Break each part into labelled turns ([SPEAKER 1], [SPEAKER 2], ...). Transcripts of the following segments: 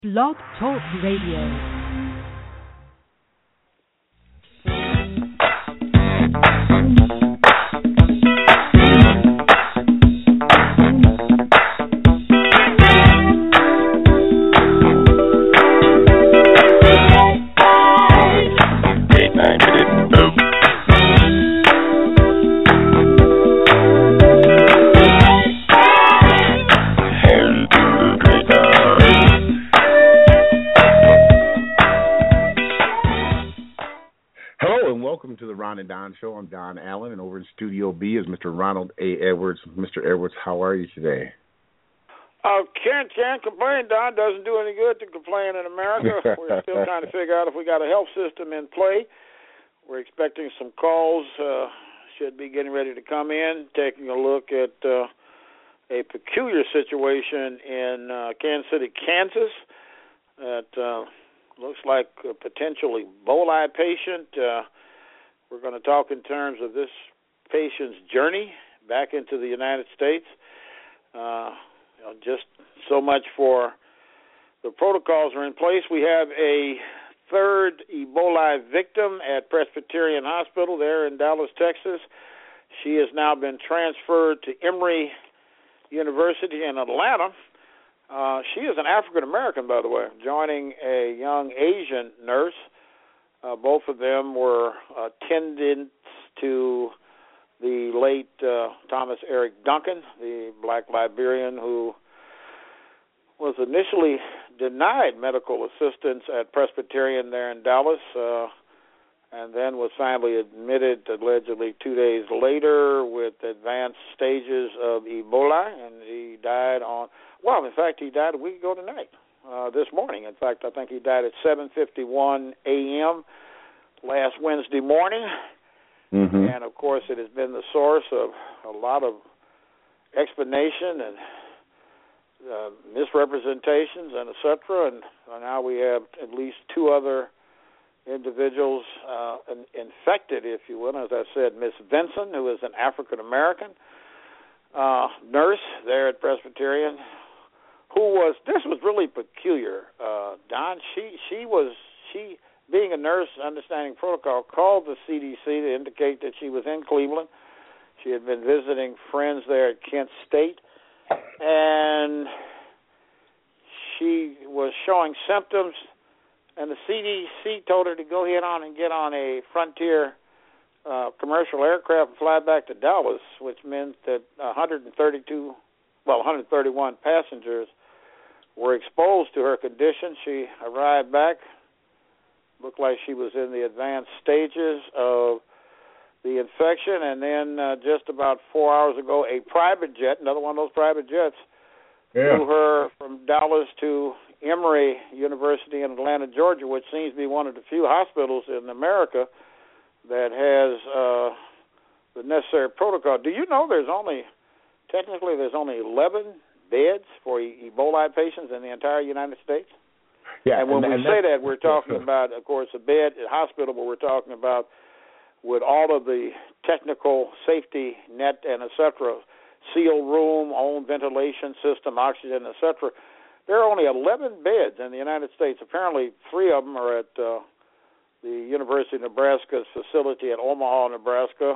[SPEAKER 1] Blog Talk Radio.
[SPEAKER 2] Show. I'm Don Allen, and over in Studio B is Mr. Ronald A. Edwards. Mr. Edwards, how are you today?
[SPEAKER 3] Can't complain, Don. Doesn't do any good to complain in America. We're still trying to figure out if we got a health system in play. We're expecting some calls. Should be getting ready to come in, taking a look at a peculiar situation in Kansas City, Kansas. That looks like a potential Ebola patient. We're going to talk in terms of this patient's journey back into the United States. Just so much for the protocols are in place. We have a third Ebola victim at Presbyterian Hospital there in Dallas, Texas. She has now been transferred to Emory University in Atlanta. She is an African American, by the way, joining a young Asian nurse. Both of them were attendants to the late Thomas Eric Duncan, the black Liberian who was initially denied medical assistance at Presbyterian there in Dallas, and then was finally admitted allegedly 2 days later with advanced stages of Ebola, and he died he died a week ago tonight. This morning. In fact, I think he died at 7:51 a.m. last Wednesday morning.
[SPEAKER 2] Mm-hmm.
[SPEAKER 3] And, of course, it has been the source of a lot of explanation and misrepresentations and et cetera. And now we have at least two other individuals infected, if you will. As I said, Miss Vinson, who is an African-American nurse there at Presbyterian, this was really peculiar, Don. She being a nurse, understanding protocol, called the CDC to indicate that she was in Cleveland. She had been visiting friends there at Kent State, and she was showing symptoms, and the CDC told her to go ahead on and get on a Frontier commercial aircraft and fly back to Dallas, which meant that 131 passengers were exposed to her condition. She arrived back, looked like she was in the advanced stages of the infection, and then just about 4 hours ago, a private jet, another one of those private jets, flew her from Dallas to Emory University in Atlanta, Georgia, which seems to be one of the few hospitals in America that has the necessary protocol. Do you know there's only 11 beds for Ebola patients in the entire United States?
[SPEAKER 2] Yeah,
[SPEAKER 3] and when we say that, we're talking about, of course, a bed at a hospital, but we're talking about with all of the technical safety net and et cetera, sealed room, own ventilation system, oxygen, et cetera. There are only 11 beds in the United States. Apparently, 3 of them are at the University of Nebraska's facility at Omaha, Nebraska.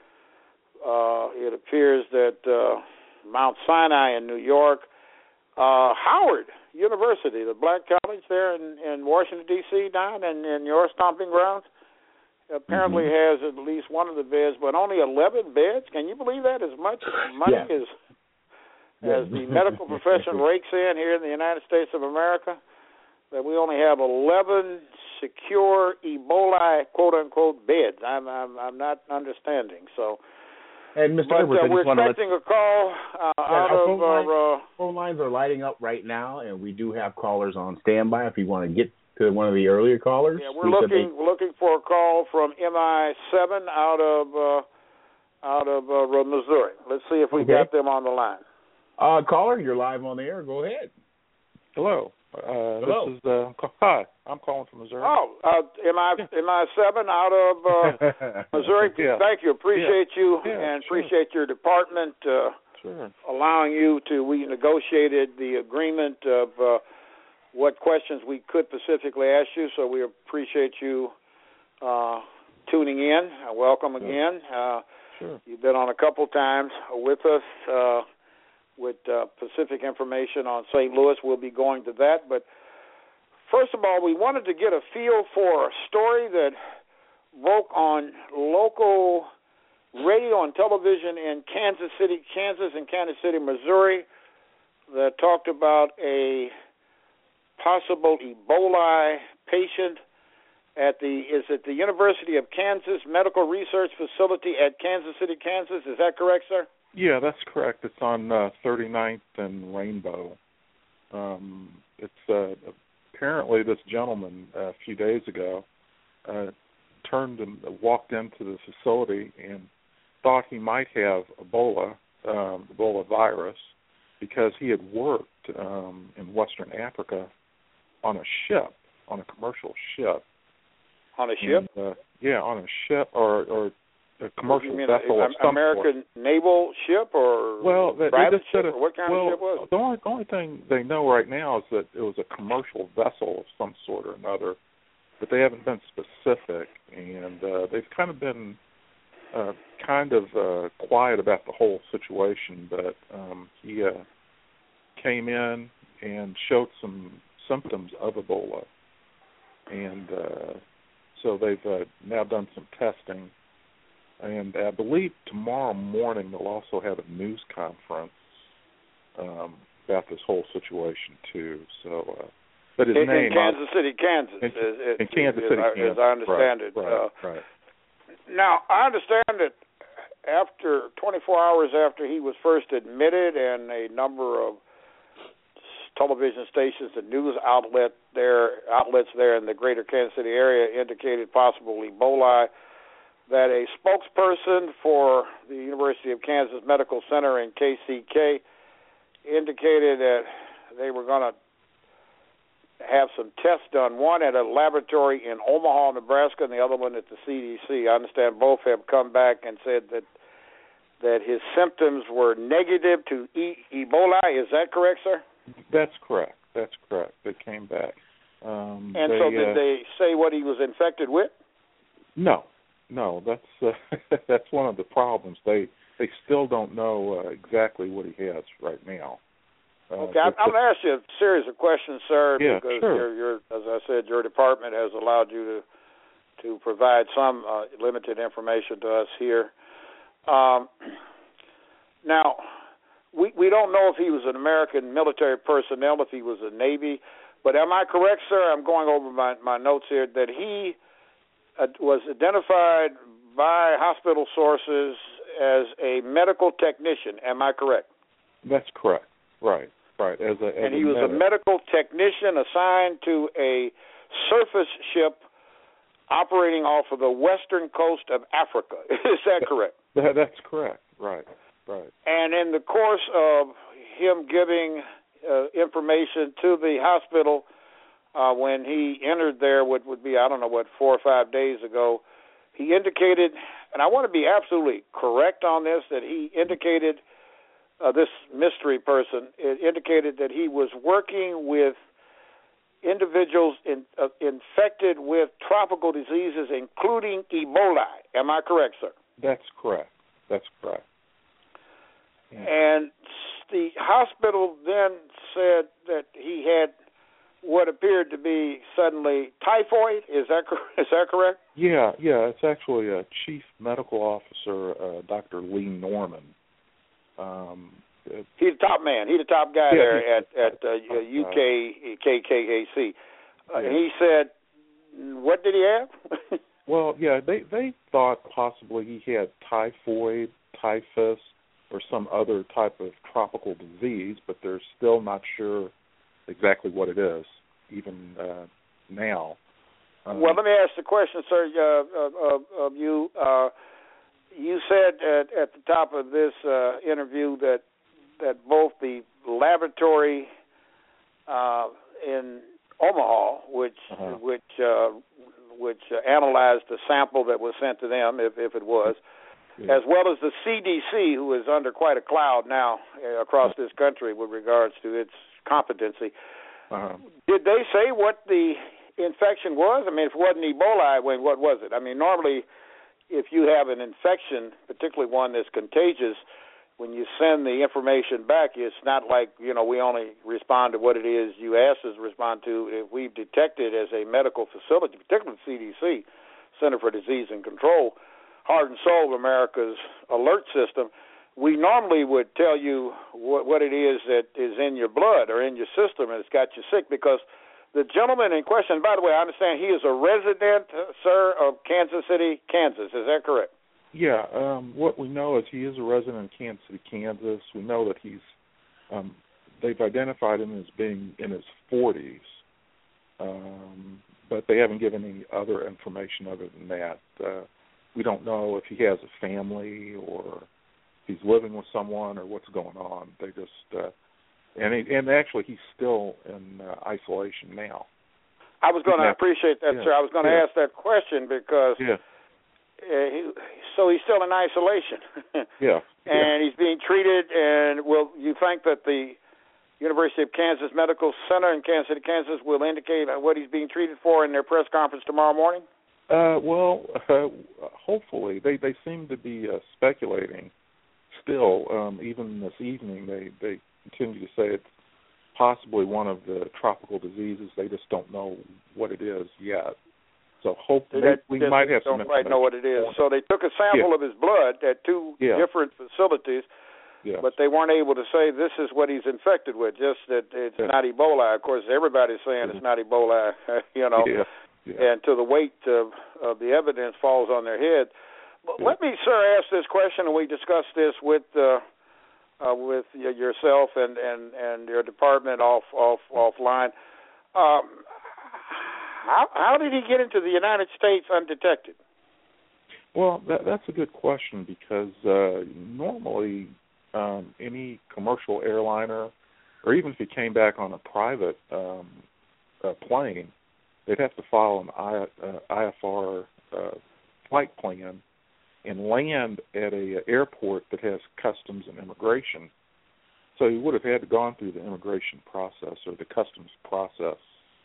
[SPEAKER 3] It appears that Mount Sinai in New York, Howard University, the black college there in Washington, D.C., Don, and in your stomping grounds, apparently has at least one of the beds, but only 11 beds. Can you believe that? As much money as the medical profession rakes in here in the United States of America, that we only have 11 secure Ebola, quote-unquote, beds. I'm not understanding, so...
[SPEAKER 2] And Mr. Edwards,
[SPEAKER 3] we're expecting a call
[SPEAKER 2] our phone lines are lighting up right now, and we do have callers on standby if you want to get to one of the earlier callers.
[SPEAKER 3] Yeah, we're looking for a call from MI7 out of Missouri. Let's see if we got them on the line.
[SPEAKER 2] Caller, you're live on the air. Go ahead.
[SPEAKER 4] Hello.
[SPEAKER 2] Hello.
[SPEAKER 4] This is hi. I'm calling from Missouri.
[SPEAKER 3] MI7 out of Missouri.
[SPEAKER 4] Yeah.
[SPEAKER 3] Thank you. Appreciate you and appreciate your department allowing you to. We negotiated the agreement of what questions we could specifically ask you. So we appreciate you tuning in. Welcome again.
[SPEAKER 4] Sure.
[SPEAKER 3] You've been on a couple times with us with specific information on St. Louis. We'll be going to that. But first of all, we wanted to get a feel for a story that broke on local radio and television in Kansas City, Kansas, and Kansas City, Missouri, that talked about a possible Ebola patient at the University of Kansas Medical Research Facility at Kansas City, Kansas. Is that correct, sir?
[SPEAKER 4] Yeah, that's correct. It's on 39th and Rainbow. It's apparently this gentleman a few days ago turned and walked into the facility and thought he might have Ebola virus, because he had worked in Western Africa on a ship, on a commercial ship.
[SPEAKER 3] On a ship?
[SPEAKER 4] And, on a ship or a commercial vessel of some
[SPEAKER 3] American
[SPEAKER 4] sort.
[SPEAKER 3] naval ship or private ship? Or what kind of ship was it?
[SPEAKER 4] The only thing they know right now is that it was a commercial vessel of some sort or another, but they haven't been specific, and they've kind of been quiet about the whole situation. But he came in and showed some symptoms of Ebola, and so they've now done some testing, and I believe tomorrow morning they'll also have a news conference about this whole situation too. So, but his name
[SPEAKER 3] in Kansas City, Kansas,
[SPEAKER 4] in Kansas City, Kansas,
[SPEAKER 3] as I understand it.
[SPEAKER 4] Right.
[SPEAKER 3] Now, I understand that after 24 hours after he was first admitted, and a number of television stations and news outlets there in the greater Kansas City area indicated possible Ebola, that a spokesperson for the University of Kansas Medical Center in KCK indicated that they were going to have some tests done, one at a laboratory in Omaha, Nebraska, and the other one at the CDC. I understand both have come back and said that his symptoms were negative to Ebola. Is that correct, sir?
[SPEAKER 4] That's correct. They came back.
[SPEAKER 3] So did they say what he was infected with?
[SPEAKER 4] No. That's one of the problems. They still don't know exactly what he has right now.
[SPEAKER 3] Okay, I'm going to ask you a series of questions, sir, because
[SPEAKER 4] sure.
[SPEAKER 3] Your, as I said, your department has allowed you to provide some limited information to us here. Now, we don't know if he was an American military personnel, if he was a Navy, but am I correct, sir? I'm going over my notes here, that he was identified by hospital sources as a medical technician. Am I correct?
[SPEAKER 4] That's correct. Right.
[SPEAKER 3] And he was a medical technician assigned to a surface ship operating off of the western coast of Africa. Is that correct?
[SPEAKER 4] That's correct. Right.
[SPEAKER 3] And in the course of him giving information to the hospital when he entered there, what would be, 4 or 5 days ago, he indicated, and I want to be absolutely correct on this, that he indicated, this mystery person, indicated that he was working with individuals infected with tropical diseases, including Ebola. Am I correct, sir?
[SPEAKER 4] That's correct. Yeah.
[SPEAKER 3] And the hospital then said that he had what appeared to be suddenly typhoid. Is that correct?
[SPEAKER 4] Yeah. It's actually a chief medical officer, Dr. Lee Norman.
[SPEAKER 3] He's the top man. He's the top guy there at UKKAC. He said, what did he have?
[SPEAKER 4] Well, yeah, they thought possibly he had typhoid, typhus, or some other type of tropical disease, but they're still not sure exactly what it is, even now.
[SPEAKER 3] Well, let me ask the question, sir, of you. You said at the top of this interview that both the laboratory in Omaha, which analyzed the sample that was sent to them, if it was, as well as the CDC, who is under quite a cloud now across this country with regards to its competency, Did they say what the infection was? I mean, if it wasn't Ebola, what was it? I mean, normally if you have an infection, particularly one that's contagious, when you send the information back, it's not like, we only respond to what it is you asked us to respond to. If we've detected as a medical facility, particularly the CDC, Center for Disease and Control, heart and soul of America's alert system, we normally would tell you what it is that is in your blood or in your system and it's got you sick, because the gentleman in question, by the way, I understand he is a resident, sir, of Kansas City, Kansas. Is that correct?
[SPEAKER 4] Yeah. What we know is he is a resident of Kansas City, Kansas. We know that he's they've identified him as being in his 40s, but they haven't given any other information other than that. We don't know if he has a family or if he's living with someone or what's going on. They just and actually he's still in isolation now.
[SPEAKER 3] I was going to appreciate that, sir. I was going to ask that question because so he's still in isolation. And he's being treated, and you think that the University of Kansas Medical Center in Kansas City, Kansas will indicate what he's being treated for in their press conference tomorrow morning?
[SPEAKER 4] Hopefully. They seem to be speculating still. Even this evening, they continue to say it's possibly one of the tropical diseases. They just don't know what it is yet. So hopefully we might have some information. Don't quite know what it is. So they took a sample of his blood at two different facilities, but they weren't able to say this is what he's infected with, just that it's not Ebola. Of course, everybody's saying it's not Ebola, and to the weight of the evidence falls on their head. But let me, sir, ask this question, and we discussed this with yourself and your department offline. How did he get into the United States undetected? Well, that's a good question, because normally any commercial airliner, or even if he came back on a private plane, they'd have to file an IFR flight plan and land at a airport that has customs and immigration. So he would have had to gone through the immigration process or the customs process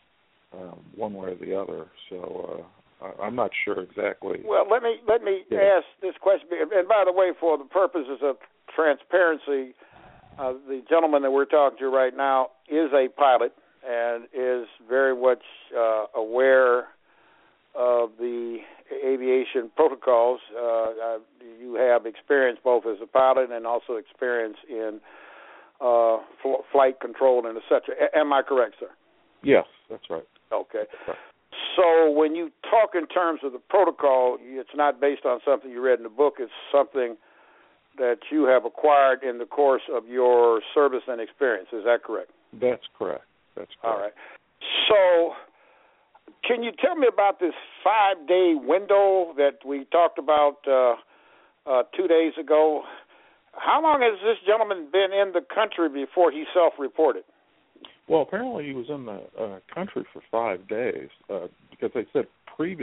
[SPEAKER 4] one way or the other. So I'm not sure exactly. Well,
[SPEAKER 3] let me ask this question. And by the way, for the purposes of transparency, the gentleman that we're talking to right now is a pilot and is very much aware of the aviation protocols. You have experience both as a pilot and also experience in flight control and et cetera. Am I correct, sir?
[SPEAKER 4] Yes, that's right.
[SPEAKER 3] Okay. So when you talk in terms of the protocol, it's not based on something you read in the book. It's something that you have acquired in the course of your service and experience. Is that correct?
[SPEAKER 4] That's correct.
[SPEAKER 3] All right. So can you tell me about this 5-day window that we talked about 2 days ago? How long has this gentleman been in the country before he self-reported?
[SPEAKER 4] Well, apparently he was in the country for 5 days because they said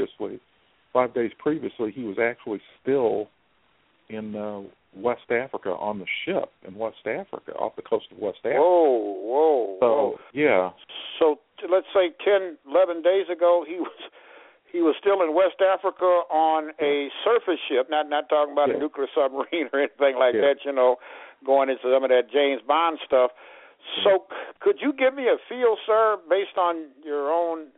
[SPEAKER 4] 5 days previously, he was actually still in West Africa on the ship in West Africa, off the coast of West Africa.
[SPEAKER 3] Whoa.
[SPEAKER 4] Yeah.
[SPEAKER 3] So let's say 10, 11 days ago, he was still in West Africa on a surface ship, not talking about a nuclear submarine or anything like that, going into some of that James Bond stuff. So could you give me a feel, sir, based on your own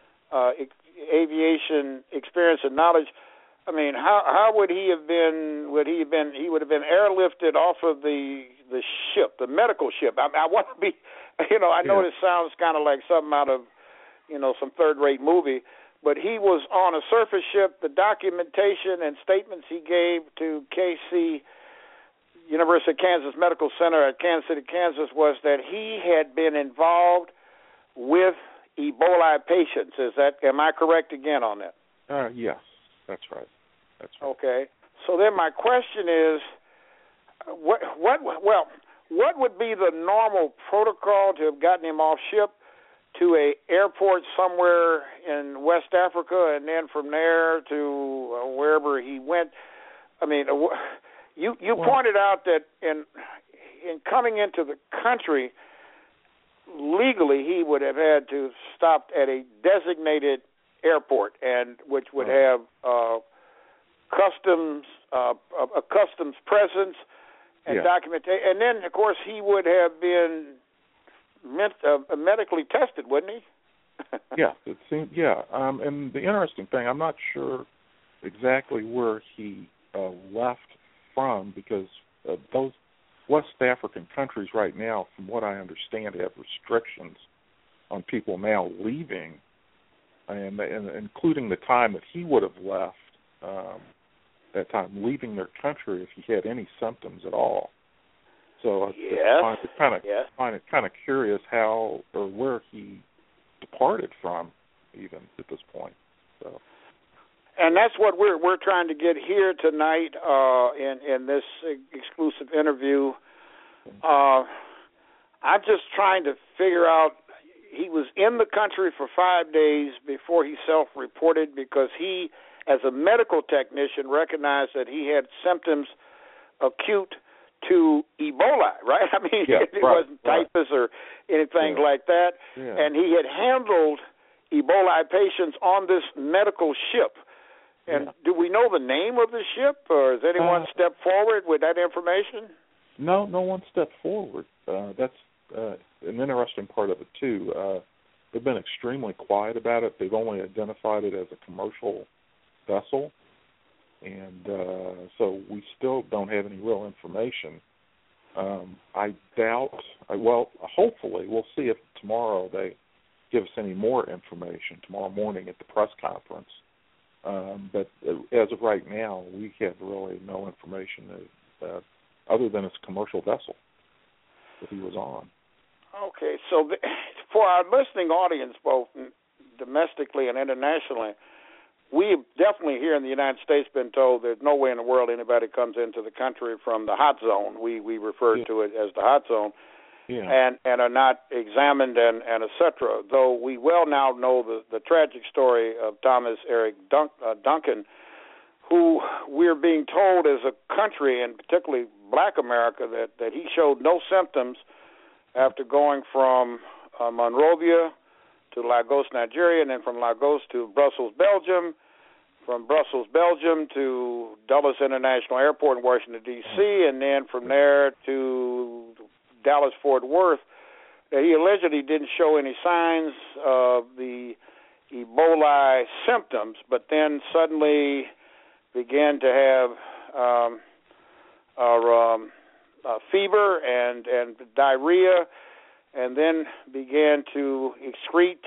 [SPEAKER 3] aviation experience and knowledge? I mean, how would he have been? He would have been airlifted off of the ship, the medical ship. I want to be, I know this sounds kind of like something out of, some third-rate movie, but he was on a surface ship. The documentation and statements he gave to KC, University of Kansas Medical Center at Kansas City, Kansas, was that he had been involved with Ebola patients. Am I correct again on that?
[SPEAKER 4] Yes, that's right.
[SPEAKER 3] Okay. So then my question is, what would be the normal protocol to have gotten him off ship to a airport somewhere in West Africa, and then from there to wherever he went? I mean, you pointed out that in coming into the country, legally he would have had to stop at a designated airport, and which would have customs presence and documentation, and then of course he would have been medically tested, wouldn't he?
[SPEAKER 4] Yeah, it seemed. Yeah, and the interesting thing, I'm not sure exactly where he left from, because those West African countries right now, from what I understand, have restrictions on people now leaving, and including the time that he would have left, that time leaving their country if he had any symptoms at all. So I find it kind of curious how or where he departed from, even at this point. So.
[SPEAKER 3] And that's what we're trying to get here tonight in this exclusive interview. I'm just trying to figure out. He was in the country for 5 days before he self-reported, because he, as a medical technician, recognized that he had symptoms acute to Ebola, right? I mean, it wasn't typhus or anything like that. Yeah. And he had handled Ebola patients on this medical ship. And do we know the name of the ship, or has anyone stepped forward with that information?
[SPEAKER 4] No one stepped forward. That's an interesting part of it, too. They've been extremely quiet about it. They've only identified it as a commercial vessel. And so we still don't have any real information. I doubt, hopefully, we'll see if tomorrow they give us any more information, tomorrow morning at the press conference. But as of right now, we have really no information other than it's a commercial vessel that he was on.
[SPEAKER 3] Okay, so for our listening audience, both domestically and internationally, we've definitely here in the United States been told there's no way in the world anybody comes into the country from the hot zone. We refer to it as the hot zone, and are not examined and et cetera. Though we well now know the tragic story of Thomas Eric Duncan, who we're being told as a country, and particularly Black America, that he showed no symptoms after going from Monrovia to Lagos, Nigeria, and then from Lagos to Brussels, Belgium, from Brussels, Belgium to Dulles International Airport in Washington, D.C., and then from there to Dallas-Fort Worth. He allegedly didn't show any signs of the Ebola symptoms, but then suddenly began to have fever and diarrhea, and then began to excrete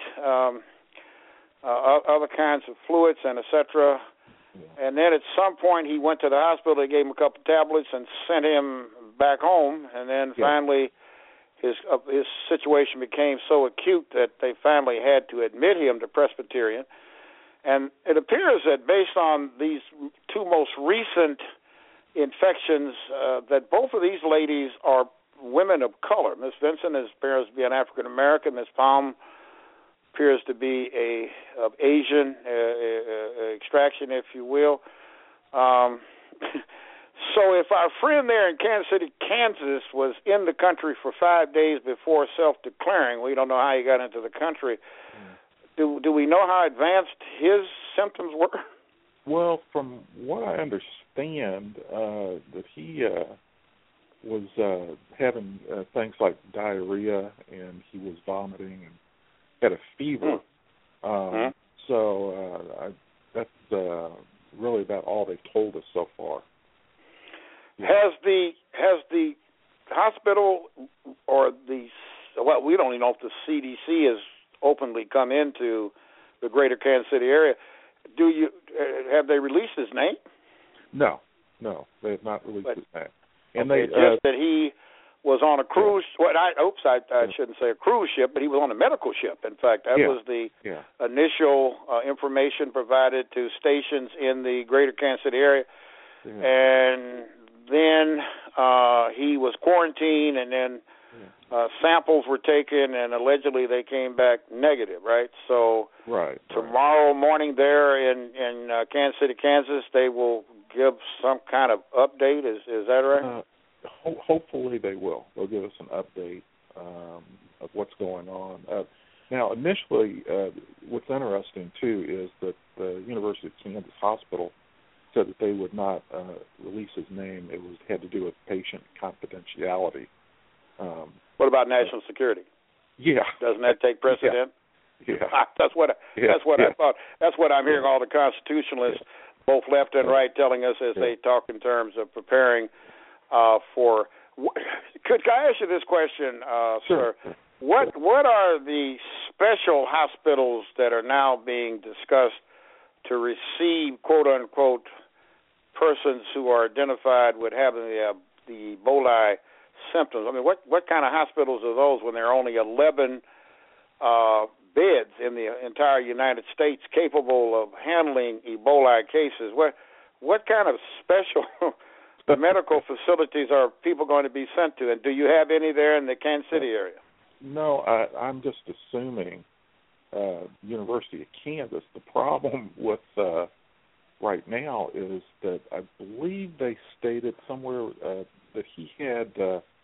[SPEAKER 3] other kinds of fluids and et cetera. And then at some point he went to the hospital. They gave him a couple of tablets and sent him back home. And then finally his situation became so acute that they finally had to admit him to Presbyterian. And it appears that based on these two most recent infections, that both of these ladies are women of color. Miss Vincent appears to be an African American. Miss Palm appears to be of Asian extraction, if you will. So if our friend there in Kansas City, Kansas, was in the country for 5 days before self-declaring, we don't know how he got into the country. Do we know how advanced his symptoms were?
[SPEAKER 4] Well, from what I understand, that he was having things like diarrhea, and he was vomiting and had a fever. So that's really about all they've told us so far. Yeah.
[SPEAKER 3] Has the hospital or we don't even know if the CDC has openly come into the greater Kansas City area. Have they released his name?
[SPEAKER 4] No, they have not released his name. And
[SPEAKER 3] just that he was on a cruise. I shouldn't say a cruise ship, but he was on a medical ship. In fact, that was the initial information provided to stations in the greater Kansas City area. And then he was quarantined, and then samples were taken, and allegedly they came back negative, right? So tomorrow morning there in Kansas City, Kansas, they will give some kind of update. Is that right?
[SPEAKER 4] Hopefully they will. They'll give us an update. of what's going on. Now, initially, what's interesting, too, is that the University of Kansas Hospital said that they would not release his name. It had to do with patient confidentiality.
[SPEAKER 3] What about national security?
[SPEAKER 4] Yeah.
[SPEAKER 3] Doesn't that take precedent?
[SPEAKER 4] Yeah.
[SPEAKER 3] That's what I thought. That's what I'm hearing all the constitutionalists, both left and right, telling us as they talk in terms of preparing for. Could I ask you this question,
[SPEAKER 4] Sure.
[SPEAKER 3] sir? What are the special hospitals that are now being discussed to receive quote unquote persons who are identified with having the Ebola symptoms? I mean, what kind of hospitals are those when there are only 11 beds in the entire United States capable of handling Ebola cases? What kind of special medical facilities are people going to be sent to, and do you have any there in the Kansas City area?
[SPEAKER 4] No, I'm just assuming University of Kansas. The problem with right now is that I believe they stated somewhere that he had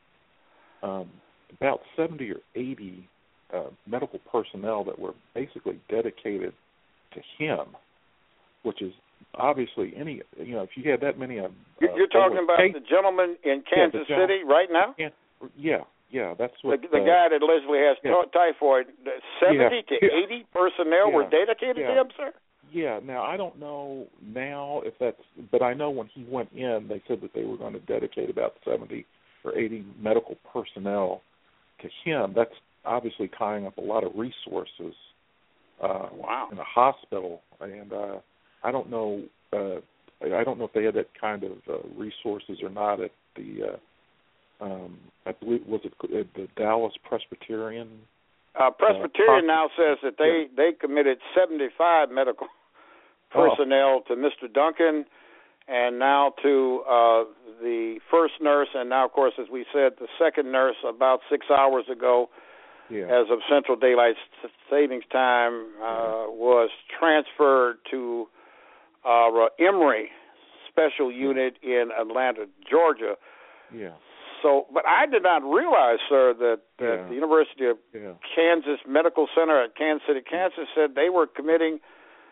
[SPEAKER 4] about 70 or 80 medical personnel that were basically dedicated to him, which is obviously if you had that many.
[SPEAKER 3] You're talking about the gentleman in Kansas City right now?
[SPEAKER 4] Yeah, that's what
[SPEAKER 3] the guy that allegedly has typhoid. 70 to 80 personnel were dedicated to him, sir.
[SPEAKER 4] Yeah. Now I don't know now if that's, but I know when he went in, they said that they were going to dedicate about 70 or 80 medical personnel to him. That's obviously tying up a lot of resources in a hospital, and I don't know. I don't know if they had that kind of resources or not at the. I believe was it the Dallas Presbyterian?
[SPEAKER 3] Presbyterian now says that they committed 75 medical personnel to Mr. Duncan, and now to the first nurse, and now, of course, as we said, the second nurse about 6 hours ago, as of Central Daylight Savings Time, was transferred to Emory Special Unit in Atlanta, Georgia.
[SPEAKER 4] Yeah.
[SPEAKER 3] So, but I did not realize, sir, that the University of Kansas Medical Center at Kansas City, Kansas, said they were committing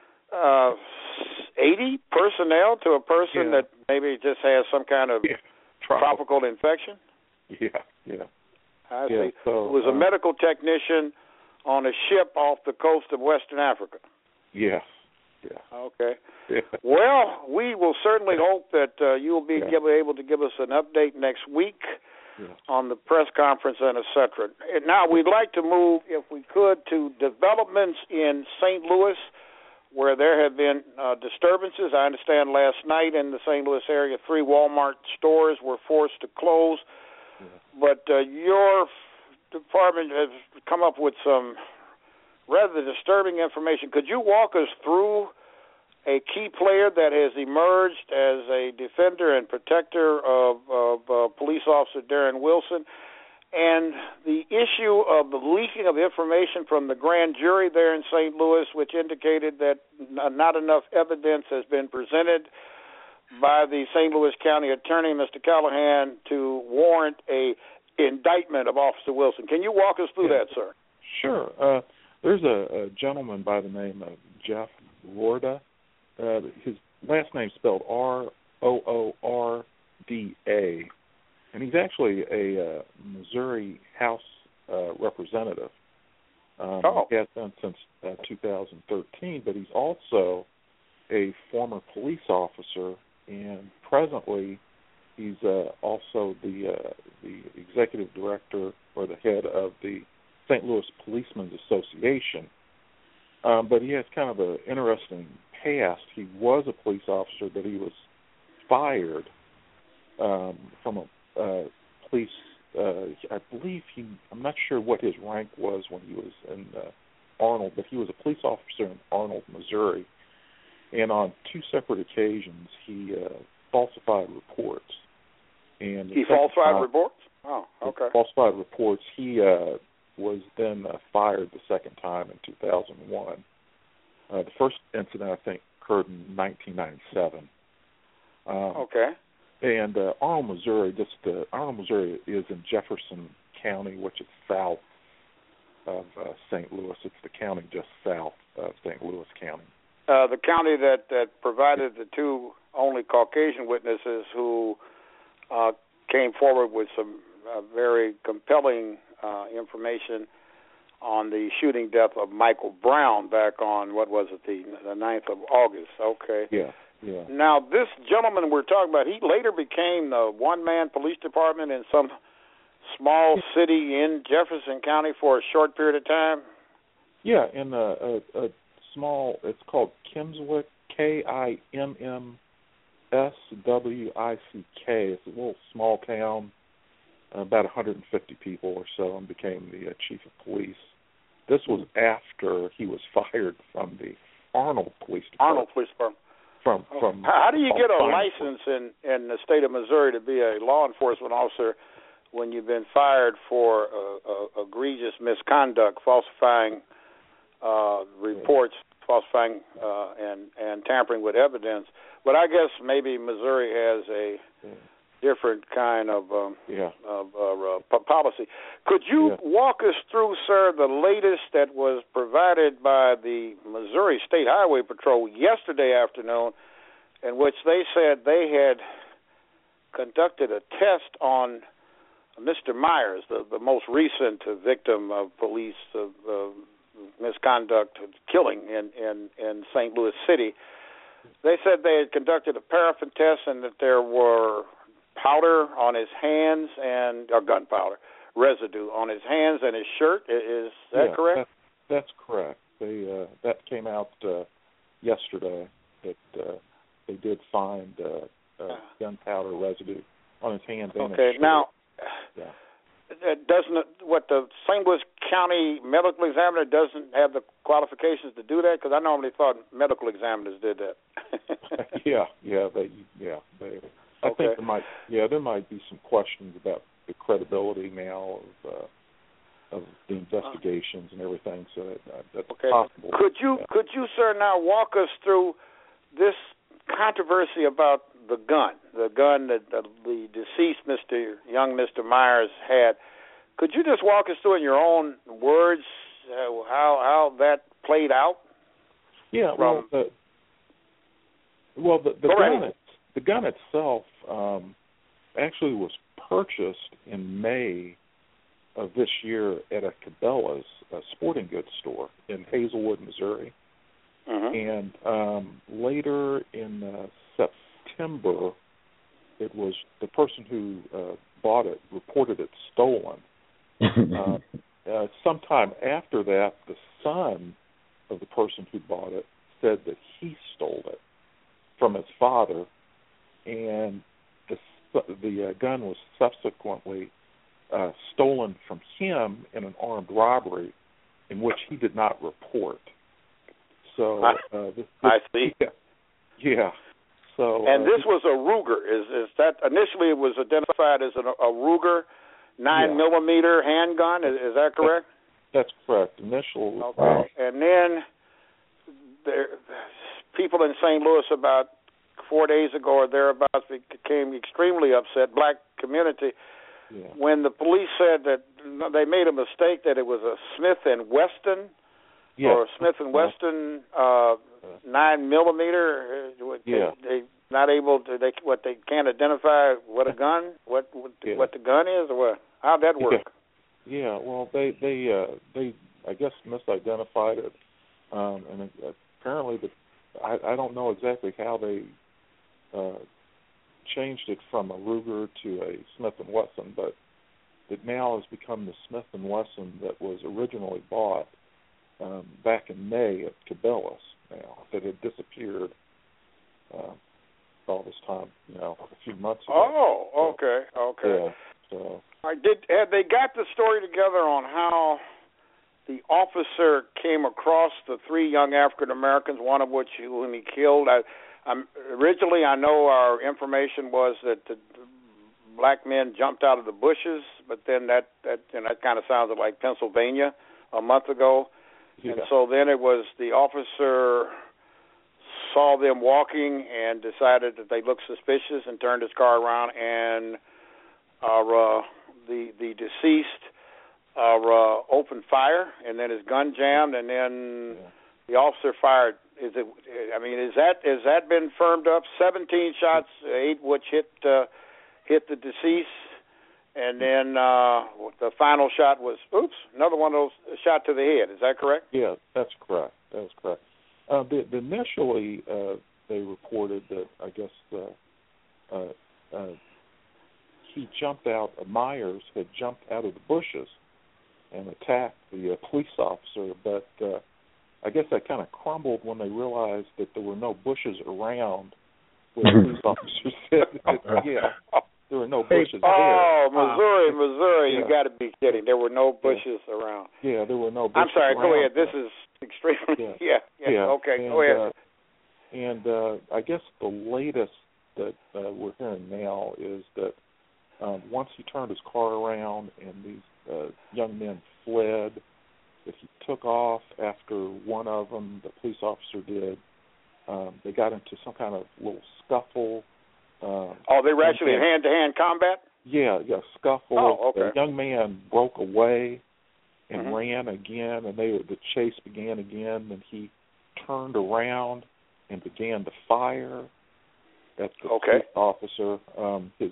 [SPEAKER 3] 80 personnel to a person that maybe just has some kind of tropical infection.
[SPEAKER 4] Yeah.
[SPEAKER 3] I see. So, it was a medical technician on a ship off the coast of Western Africa.
[SPEAKER 4] Yeah.
[SPEAKER 3] Okay.
[SPEAKER 4] Yeah.
[SPEAKER 3] Well, we will certainly hope that you will be able to give us an update next week on the press conference and et cetera. Now, we'd like to move, if we could, to developments in St. Louis, where there have been disturbances. I understand last night in the St. Louis area, 3 Walmart stores were forced to close. But your department has come up with some rather disturbing information. Could you walk us through a key player that has emerged as a defender and protector of police officer Darren Wilson, and the issue of the leaking of information from the grand jury there in St. Louis, which indicated that not enough evidence has been presented by the St. Louis County Attorney, Mr. Callahan, to warrant a indictment of Officer Wilson. Can you walk us through that, sir?
[SPEAKER 4] Sure. There's a gentleman by the name of Jeff Roorda. His last name spelled Roorda, and he's actually a Missouri House representative. He has been since 2013, but he's also a former police officer, and presently he's also the executive director or the head of the St. Louis Policemen's Association. But he has kind of an interesting past. He was a police officer, but he was fired from a police. I believe I'm not sure what his rank was when he was in Arnold, but he was a police officer in Arnold, Missouri. And on 2 separate occasions, he falsified reports. And
[SPEAKER 3] he falsified reports? Oh, okay.
[SPEAKER 4] Falsified reports. He was then fired the second time in 2001. The first incident, I think, occurred in 1997.
[SPEAKER 3] Okay.
[SPEAKER 4] And Arnold, Missouri, Arnold, Missouri is in Jefferson County, which is south of St. Louis. It's the county just south of St. Louis County.
[SPEAKER 3] The county that provided the two only Caucasian witnesses who came forward with some very compelling information on the shooting death of Michael Brown back on, what was it, the 9th of August. Okay.
[SPEAKER 4] Yeah.
[SPEAKER 3] Now, this gentleman we're talking about, he later became the one-man police department in some small city in Jefferson County for a short period of time?
[SPEAKER 4] Yeah, in a small, it's called Kimmswick, Kimmswick. It's a little small town, about 150 people or so, and became the chief of police. This was after he was fired from the Arnold Police Department.
[SPEAKER 3] How do you get a license in the state of Missouri to be a law enforcement officer when you've been fired for egregious misconduct, falsifying reports, falsifying and tampering with evidence? But I guess maybe Missouri has a different kind of policy. Could you walk us through, sir, the latest that was provided by the Missouri State Highway Patrol yesterday afternoon, in which they said they had conducted a test on Mr. Myers, the most recent victim of police misconduct, killing in St. Louis City? They said they had conducted a paraffin test and that there were powder on his hands and gunpowder residue on his hands and his shirt. Is that correct?
[SPEAKER 4] That's correct. That came out yesterday that they did find gunpowder residue on his hands and his shirt.
[SPEAKER 3] Now, doesn't what the St. Louis County medical examiner doesn't have the qualifications to do that? Because I normally thought medical examiners did that. I think there might be some questions about the credibility now of the investigations and everything. So that's possible. Could you, sir, now walk us through this controversy about the gun that the deceased young Mr. Myers had? Could you just walk us through in your own words how that played out?
[SPEAKER 4] Yeah. The gun itself actually was purchased in May of this year at a Cabela's sporting goods store in Hazelwood, Missouri. And later in September, it was the person who bought it reported it stolen. Sometime after that, the son of the person who bought it said that he stole it from his father, and the gun was subsequently stolen from him in an armed robbery in which he did not report. So
[SPEAKER 3] I see.
[SPEAKER 4] Yeah. So
[SPEAKER 3] this was a Ruger. Is that initially it was identified as a Ruger 9mm handgun? Is that correct?
[SPEAKER 4] That's correct. Initial.
[SPEAKER 3] Okay. And then people in St. Louis about 4 days ago or thereabouts became extremely upset, black community, when the police said that they made a mistake, that it was a Smith & Wesson or Smith & Wesson 9mm. They not able to. They can't identify what a gun, what the gun is, or what? How'd that work?
[SPEAKER 4] Yeah. Well, they I guess misidentified it, and apparently I don't know exactly how they changed it from a Ruger to a Smith & Wesson, but it now has become the Smith & Wesson that was originally bought back in May at Cabela's now, that had disappeared all this time, a few months ago.
[SPEAKER 3] Oh, okay.
[SPEAKER 4] Yeah, so.
[SPEAKER 3] Had they got the story together on how the officer came across the three young African Americans, one of which whom he killed? Originally, I know our information was that the black men jumped out of the bushes, but then that kind of sounded like Pennsylvania a month ago. Yeah. And so then it was the officer saw them walking and decided that they looked suspicious and turned his car around, and the deceased opened fire, and then his gun jammed, and then the officer fired. Is that been firmed up? 17 shots, 8 which hit the deceased, and then the final shot was another one of those shot to the head. Is that correct?
[SPEAKER 4] Yeah, that's correct. That is correct. Initially, they reported that I guess he jumped out. Myers had jumped out of the bushes and attacked the police officer, but I guess that kind of crumbled when they realized that there were no bushes around where the police officer said, there were no bushes there.
[SPEAKER 3] Oh, Missouri, you got to be kidding. There were no bushes around.
[SPEAKER 4] Yeah, there were no bushes
[SPEAKER 3] I'm sorry,
[SPEAKER 4] around.
[SPEAKER 3] go ahead. This is extremely, okay, go ahead.
[SPEAKER 4] And I guess the latest that we're hearing now is that once he turned his car around and these young men fled, that he took off after one of them, the police officer did. They got into some kind of little scuffle.
[SPEAKER 3] They were actually in hand-to-hand combat?
[SPEAKER 4] Yeah, scuffle.
[SPEAKER 3] Oh, okay.
[SPEAKER 4] The young man broke away and ran again, and the chase began again, and he turned around and began to fire at the police officer. His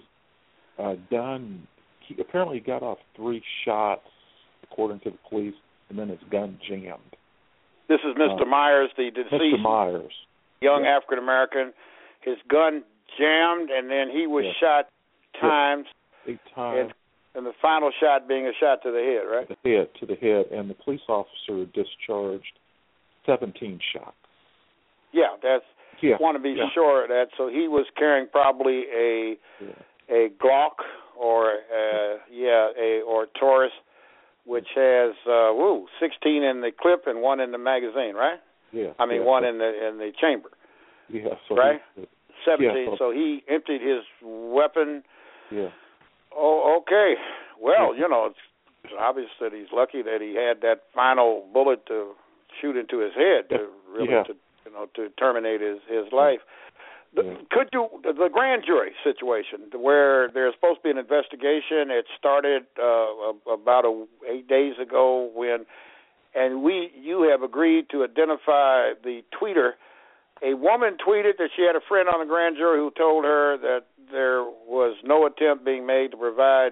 [SPEAKER 4] gun, he apparently got off 3 shots, according to the police, and then his gun jammed.
[SPEAKER 3] This is Mr. Myers, the deceased.
[SPEAKER 4] Mr. Myers.
[SPEAKER 3] Young African-American. His gun jammed, and then he was shot 8 times. And the final shot being a shot to the head, right?
[SPEAKER 4] To the head, and the police officer discharged 17 shots. Yeah,
[SPEAKER 3] want to be sure of that. So he was carrying probably a Glock or or Taurus, which has 16 in the clip and 1 in the magazine, right?
[SPEAKER 4] Yeah.
[SPEAKER 3] One in the chamber.
[SPEAKER 4] Yeah. So
[SPEAKER 3] right. 17. So he emptied his weapon.
[SPEAKER 4] Yeah.
[SPEAKER 3] Oh, okay. Well, it's obvious that he's lucky that he had that final bullet to shoot into his head to terminate his life. Could you, the grand jury situation where there's supposed to be an investigation? It started about 8 days ago you have agreed to identify the tweeter. A woman tweeted that she had a friend on the grand jury who told her that there was no attempt being made to provide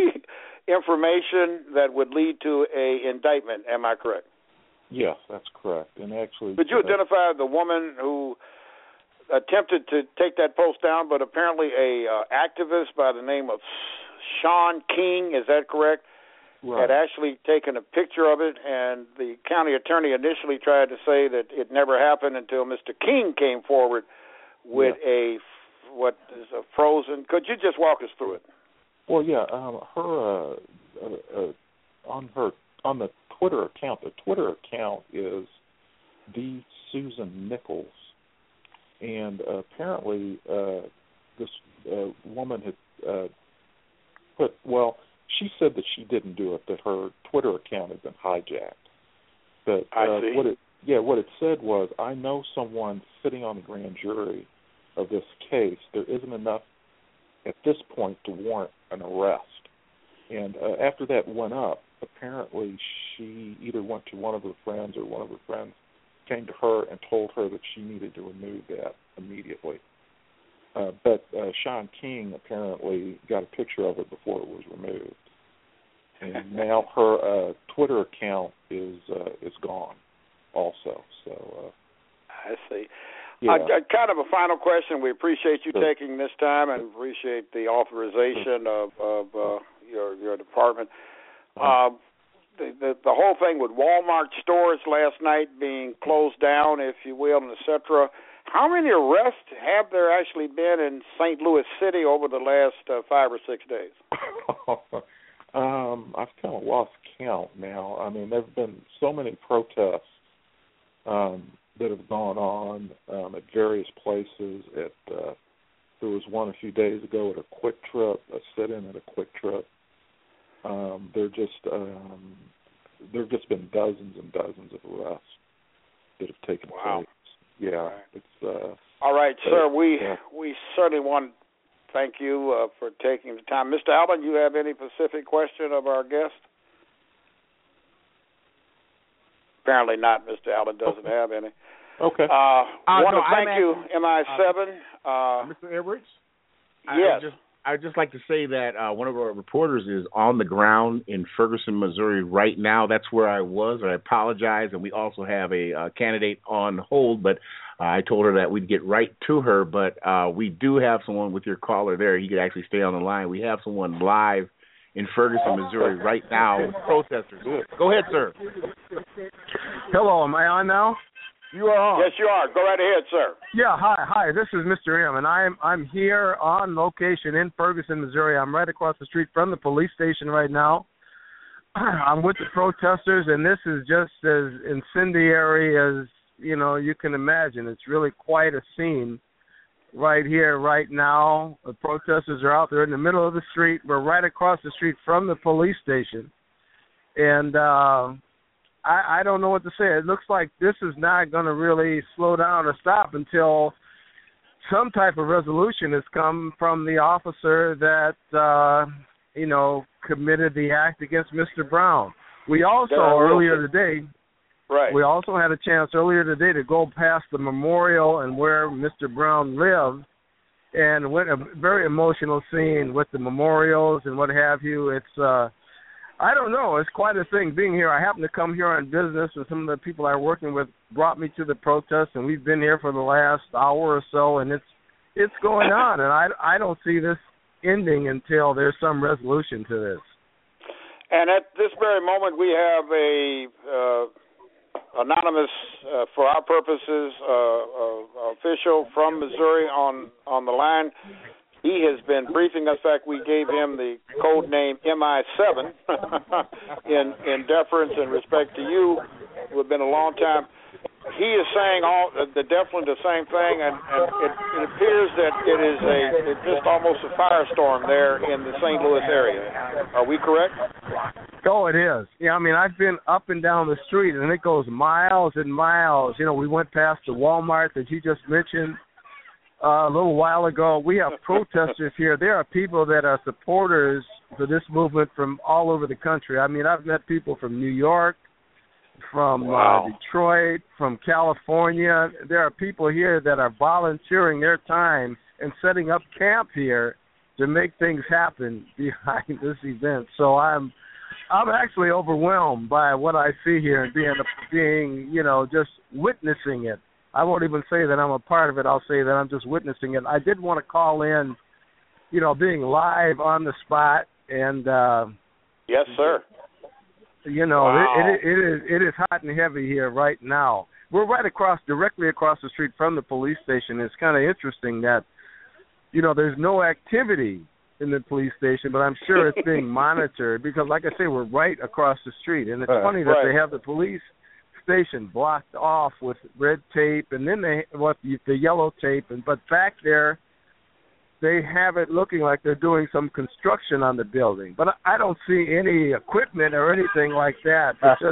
[SPEAKER 3] information that would lead to a indictment. Am I correct?
[SPEAKER 4] Yes, that's correct. And actually,
[SPEAKER 3] could you identify the woman who attempted to take that post down, but apparently a activist by the name of Sean King, is that correct?
[SPEAKER 4] Right.
[SPEAKER 3] Had actually taken a picture of it, and the county attorney initially tried to say that it never happened until Mr. King came forward with a frozen. Could you just walk us through it?
[SPEAKER 4] Well, on the Twitter account. The Twitter account is the Susan Nichols, and apparently this woman had put. Well, she said that she didn't do it; that her Twitter account had been hijacked. But
[SPEAKER 3] I see.
[SPEAKER 4] What it said was, I know someone sitting on the grand jury of this case. There isn't enough at this point to warrant an arrest. And after that went up, apparently she either went to one of her friends or one of her friends came to her and told her that she needed to remove that immediately. But Sean King apparently got a picture of it before it was removed. And now her Twitter account is gone also. So
[SPEAKER 3] I see.
[SPEAKER 4] Yeah.
[SPEAKER 3] Kind of a final question. We appreciate you taking this time and appreciate the authorization of your department. The whole thing with Walmart stores last night being closed down, if you will, and et cetera. How many arrests have there actually been in St. Louis City over the last 5 or 6 days?
[SPEAKER 4] I've kind of lost count now. I mean, there have been so many protests that have gone on at various places. There was one a few days ago at a Quick Trip, a sit-in at a Quick Trip. There have just been dozens and dozens of arrests that have taken place. Yeah, it's.
[SPEAKER 3] All right, sir. We certainly want to thank you for taking the time, Mr. Allen. You have any specific question of our guest? apparently not. Mr. Allen doesn't have any.
[SPEAKER 4] Okay.
[SPEAKER 3] I want to thank you, MI7.
[SPEAKER 2] Mr. Edwards?
[SPEAKER 3] Yes.
[SPEAKER 2] I'd just like to say that one of our reporters is on the ground in Ferguson, Missouri right now. That's where I was. I apologize. And we also have a candidate on hold, but I told her that we'd get right to her. But we do have someone with your caller there. He could actually stay on the line. We have someone live in Ferguson, Missouri right now with protesters. Go ahead, sir.
[SPEAKER 5] Hello, am I on now?
[SPEAKER 2] You are on.
[SPEAKER 3] Yes, you are. Go right ahead, sir.
[SPEAKER 5] Yeah, hi. This is Mr. M, and I'm here on location in Ferguson, Missouri. I'm right across the street from the police station right now. I'm with the protesters, and this is just as incendiary as, you can imagine. It's really quite a scene right here, right now. The protesters are out there in the middle of the street. We're right across the street from the police station. And I don't know what to say. It looks like this is not going to really slow down or stop until some type of resolution has come from the officer that, committed the act against Mr. Brown. We also, earlier today, we also had a chance earlier today to go past the memorial and where Mr. Brown lived, and went a very emotional scene with the memorials and what have you. It's I don't know. It's quite a thing being here. I happen to come here on business, and some of the people I'm working with brought me to the protest, and we've been here for the last hour or so, and it's going on, and I don't see this ending until there's some resolution to this.
[SPEAKER 3] And at this very moment, we have a anonymous, for our purposes, official from Missouri on the line. He has been briefing us. In fact, we gave him the code name MI7 in deference and respect to you, who have been a long time. He is saying definitely the same thing, and it appears that it's just almost a firestorm there in the St. Louis area. Are we correct?
[SPEAKER 5] Oh, it is. Yeah, I mean, I've been up and down the street, and it goes miles and miles. We went past the Walmart that you just mentioned a little while ago. We have protesters here. There are people that are supporters for this movement from all over the country. I mean, I've met people from New York, from Detroit, from California. There are people here that are volunteering their time and setting up camp here to make things happen behind this event. So I'm actually overwhelmed by what I see here and being just witnessing it. I won't even say that I'm a part of it. I'll say that I'm just witnessing it. I did want to call in, being live on the spot, and
[SPEAKER 3] yes, sir.
[SPEAKER 5] It is hot and heavy here right now. We're directly across the street from the police station. It's kind of interesting that, there's no activity in the police station, but I'm sure it's being monitored because, like I say, we're right across the street, and it's funny that they have the police station blocked off with red tape, and then the yellow tape, but back there they have it looking like they're doing some construction on the building. But I don't see any equipment or anything like that.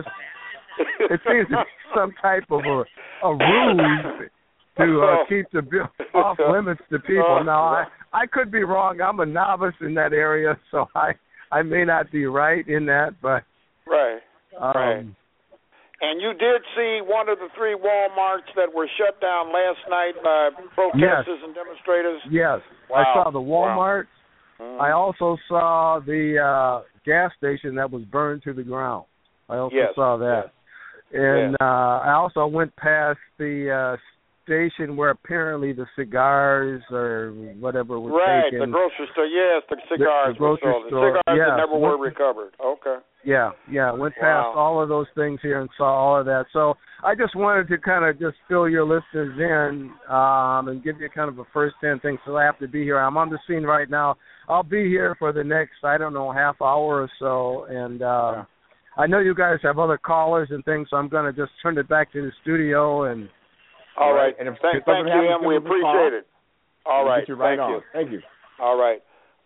[SPEAKER 5] It seems to be some type of a ruse to keep the bill off limits to people. Now I could be wrong. I'm a novice in that area, so I may not be right in that, but
[SPEAKER 3] right. And you did see one of the three Walmarts that were shut down last night by protesters and demonstrators?
[SPEAKER 5] Yes. Wow. I saw the Walmart. Wow. I also saw the gas station that was burned to the ground. I also saw that. Yes. And I also went past the station where apparently the cigars or whatever were taken.
[SPEAKER 3] Right, the grocery store. Yes, the cigars were sold. The cigars that never were recovered. Okay.
[SPEAKER 5] Yeah, went past all of those things here and saw all of that. So I just wanted to kind of just fill your listeners in and give you kind of a first-hand thing. So I have to be here. I'm on the scene right now. I'll be here for the next, half hour or so. And I know you guys have other callers and things, so I'm going to just turn it back to the studio. And
[SPEAKER 3] all right. And thank you, Em. We appreciate it. All right.
[SPEAKER 2] Thank you.
[SPEAKER 3] All right.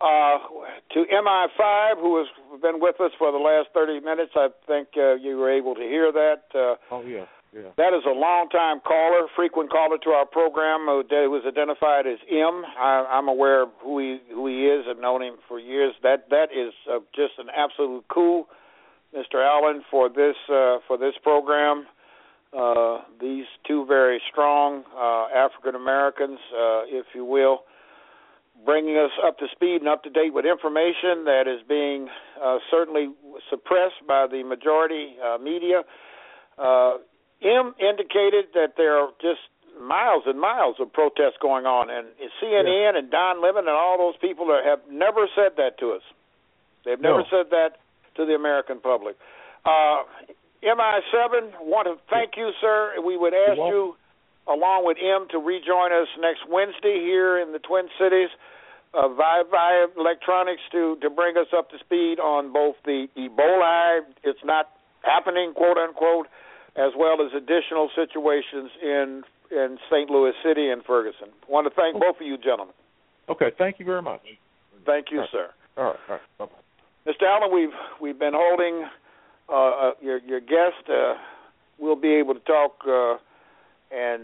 [SPEAKER 3] To MI5, who has been with us for the last 30 minutes, I think you were able to hear that.
[SPEAKER 4] Yeah.
[SPEAKER 3] That is a long-time caller, frequent caller to our program, who was identified as M. I'm aware of who he is. I've known him for years. That is just an absolute coup, Mr. Allen, for this program. these two very strong African Americans, if you will, bringing us up to speed and up to date with information that is being certainly suppressed by the majority media. M indicated that there are just miles and miles of protests going on, and CNN and Don Lemon and all those people have never said that to us. They've never said that to the American public. MI7, want to thank you, sir. We would ask you, along with M, to rejoin us next Wednesday here in the Twin Cities via electronics to bring us up to speed on both the Ebola, it's not happening, quote unquote, as well as additional situations in St. Louis City and Ferguson. I want to thank both of you gentlemen.
[SPEAKER 4] Okay, thank you very much.
[SPEAKER 3] Thank you, sir.
[SPEAKER 4] All right. Bye-bye.
[SPEAKER 3] Mr. Allen, we've been holding your guest. We'll be able to talk and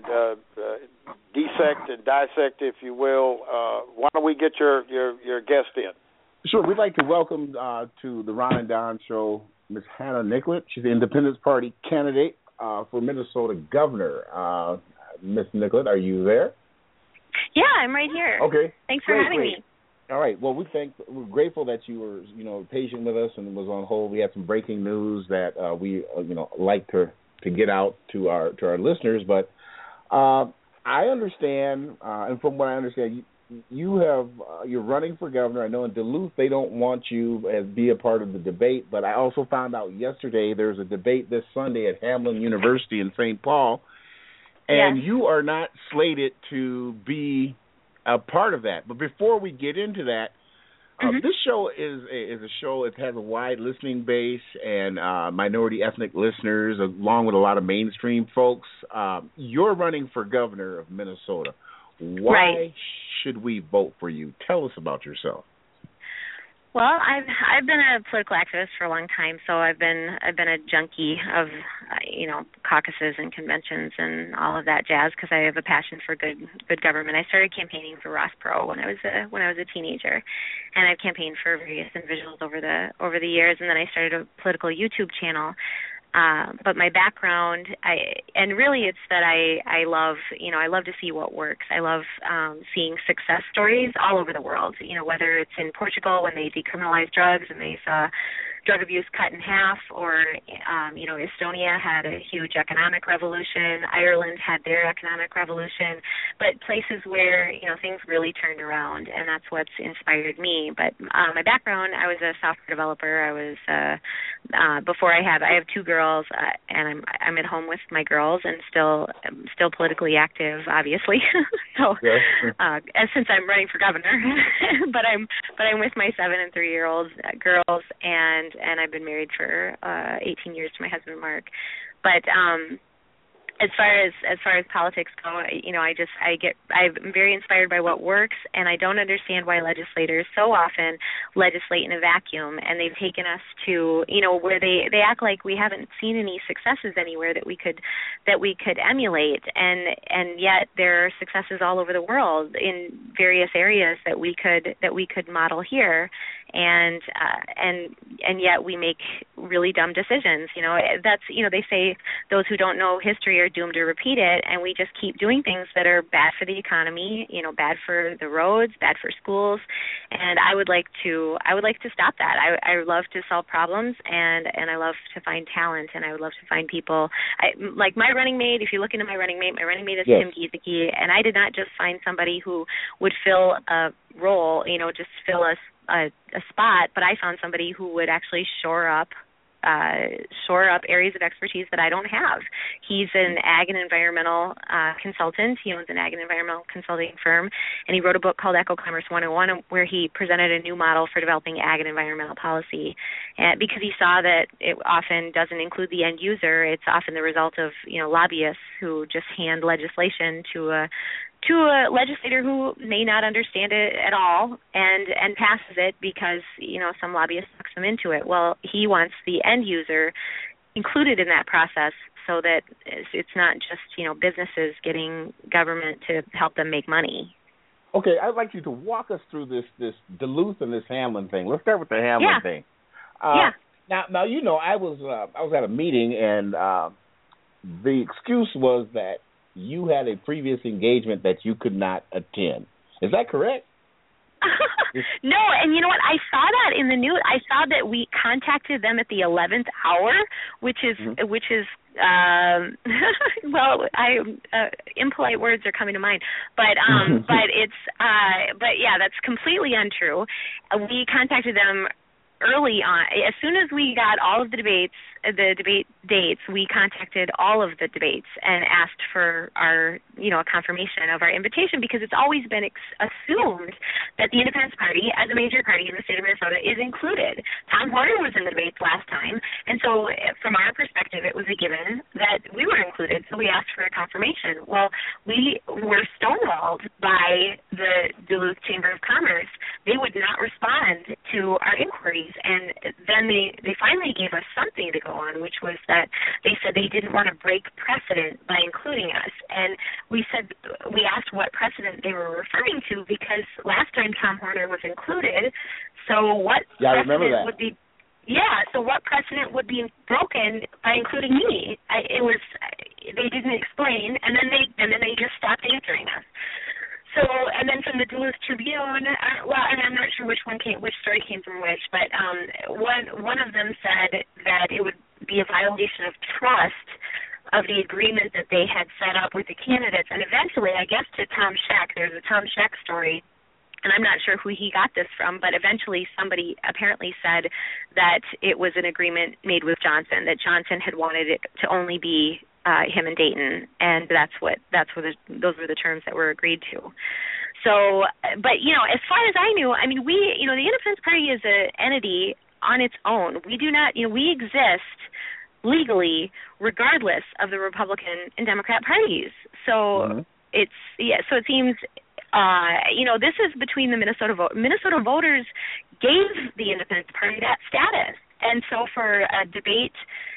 [SPEAKER 3] dissect and dissect, if you will. Why don't we get your guest in?
[SPEAKER 2] Sure. We'd like to welcome to the Ron and Don Show Ms. Hannah Nicollet. She's the Independence Party candidate for Minnesota governor. Ms. Nicollet, are you there?
[SPEAKER 6] Yeah, I'm right here.
[SPEAKER 2] Okay.
[SPEAKER 6] Thanks for having me.
[SPEAKER 2] All right. Well, we're grateful that you were, patient with us and was on hold. We had some breaking news that we, like to get out to our listeners. But I understand, and from what I understand, you're running for governor. I know in Duluth they don't want you to be a part of the debate, but I also found out yesterday there's a debate this Sunday at Hamline University in St. Paul, and you are not slated to be a part of that. But before we get into that, this show is a show. It has a wide listening base and minority ethnic listeners, along with a lot of mainstream folks. You're running for governor of Minnesota. Why should we vote for you? Tell us about yourself.
[SPEAKER 6] Well, I've been a political activist for a long time, so I've been a junkie of caucuses and conventions and all of that jazz because I have a passion for good government. I started campaigning for Ross Perot when I was a teenager, and I've campaigned for various individuals over the years, and then I started a political YouTube channel. But my background, really it's that I love to see what works. I love seeing success stories all over the world, whether it's in Portugal when they decriminalized drugs and they saw drug abuse cut in half, or, Estonia had a huge economic revolution, Ireland had their economic revolution, but places where, things really turned around, and that's what's inspired me. But my background, I was a software developer. I was, I have two girls, and I'm at home with my girls and still politically active, obviously. So, since I'm running for governor, but I'm with my 7 and 3-year-old girls, and I've been married for 18 years to my husband Mark. But as far as politics go, I'm very inspired by what works, and I don't understand why legislators so often legislate in a vacuum, and they've taken us to where they act like we haven't seen any successes anywhere that we could emulate, and yet there are successes all over the world in various areas that we could model here, and yet we make really dumb decisions. They say those who don't know history are doomed to repeat it, and we just keep doing things that are bad for the economy, bad for the roads, bad for schools, and I would like to stop that. I love to solve problems, and I love to find talent, and I would love to find people. Like my running mate, if you look into my running mate is Tim Giesecke, and I did not just find somebody who would fill a role, just fill a spot, but I found somebody who would actually shore up areas of expertise that I don't have. He's an ag and environmental consultant. He owns an ag and environmental consulting firm, and he wrote a book called Eco-Commerce 101 where he presented a new model for developing ag and environmental policy. Because he saw that it often doesn't include the end user, it's often the result of lobbyists who just hand legislation to a legislator who may not understand it at all and passes it because, some lobbyist sucks them into it. Well, he wants the end user included in that process so that it's not just, businesses getting government to help them make money.
[SPEAKER 2] Okay, I'd like you to walk us through this Duluth and this Hamline thing. Let's start with the Hamline thing. Now, I was at a meeting and the excuse was that you had a previous engagement that you could not attend. Is that correct?
[SPEAKER 6] No, and you know what? I saw that in the news. I saw that we contacted them at the 11th hour, which is well, impolite words are coming to mind, but yeah, that's completely untrue. We contacted them early on. As soon as we got all of the debate dates, we contacted all of the debates and asked for our, a confirmation of our invitation, because it's always been assumed that the Independence Party, as a major party in the state of Minnesota, is included. Tom Horner was in the debates last time, and so from our perspective, it was a given that we were included, so we asked for a confirmation. Well, we were stonewalled by the Duluth Chamber of Commerce. They would not respond to our inquiries, and then they finally gave us something to go on, which was that they said they didn't want to break precedent by including us. And we asked what precedent they were referring to, because last time Tom Horner was included, so what precedent would be? Yeah, so what precedent would be broken by including me? They didn't explain, and then they just stopped answering us. So, and then from the Duluth Tribune, and I'm not sure which story came from which, but one of them said that it would be a violation of trust of the agreement that they had set up with the candidates. And eventually, I guess to Tom Scheck, there's a Tom Scheck story, and I'm not sure who he got this from, but eventually somebody apparently said that it was an agreement made with Johnson, that Johnson had wanted it to only be him and Dayton, and those were the terms that were agreed to. So, but as far as I knew, I mean, the Independence Party is an entity on its own. We do not, we exist legally regardless of the Republican and Democrat parties. So so it seems, this is between the Minnesota voters gave the Independence Party that status, and so for a debate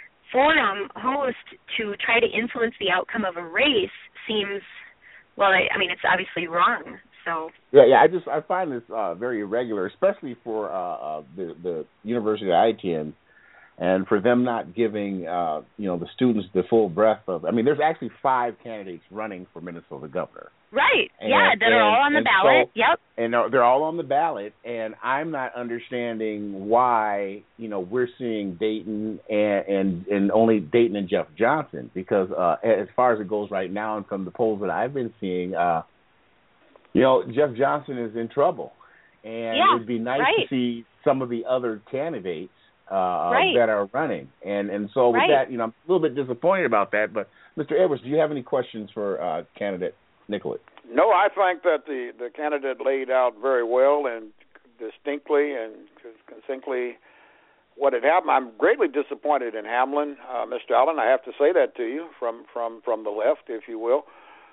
[SPEAKER 6] forum host to try to influence the outcome of a race seems, it's obviously wrong. So
[SPEAKER 2] I find this very irregular, especially for the university that I attend, and for them not giving the students the full breadth of. I mean, there's actually 5 candidates running for Minnesota governor.
[SPEAKER 6] Right. That are all on the ballot. Yep.
[SPEAKER 2] And they're all on the ballot, and I'm not understanding why we're seeing Dayton and only Dayton and Jeff Johnson, because as far as it goes right now, and from the polls that I've been seeing, Jeff Johnson is in trouble, and it'd be nice to see some of the other candidates that are running, and so with that, I'm a little bit disappointed about that. But Mr. Edwards, do you have any questions for candidate Nicollet?
[SPEAKER 3] No, I think that the candidate laid out very well and distinctly and succinctly what had happened. I'm greatly disappointed in Hamlin, Mr. Allen. I have to say that to you from the left, if you will,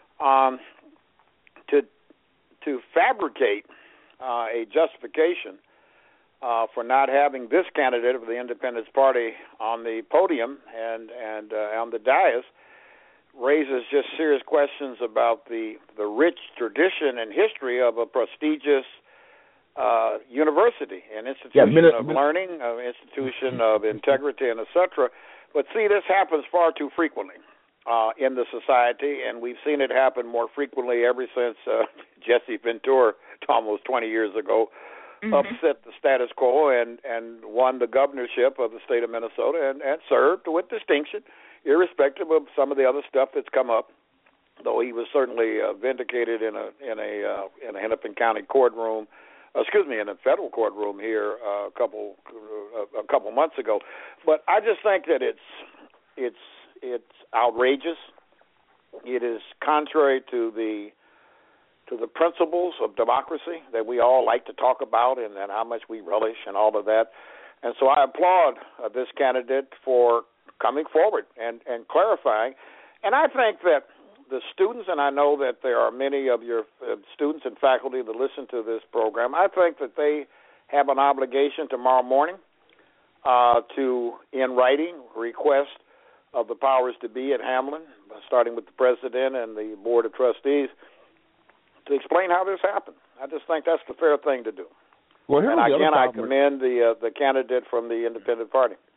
[SPEAKER 3] to fabricate a justification for not having this candidate of the Independence Party on the podium and on the dais raises just serious questions about the rich tradition and history of a prestigious university, an institution of learning, an institution of integrity, and et cetera. But see, this happens far too frequently in the society, and we've seen it happen more frequently ever since Jesse Ventura, almost 20 years ago, upset the status quo and won the governorship of the state of Minnesota and served with distinction, irrespective of some of the other stuff that's come up. Though he was certainly vindicated in a Hennepin County courtroom, in a federal courtroom here a couple months ago. But I just think that it's outrageous. It is contrary to the principles of democracy that we all like to talk about and how much we relish and all of that. And so I applaud this candidate for coming forward and clarifying. And I think that the students, and I know that there are many of your students and faculty that listen to this program, I think that they have an obligation tomorrow morning to, in writing, request of the powers to be at Hamlin, starting with the president and the board of trustees, to explain how this happened. I just think that's the fair thing to do.
[SPEAKER 2] Well,
[SPEAKER 3] and again, I commend the candidate from the Independent Party.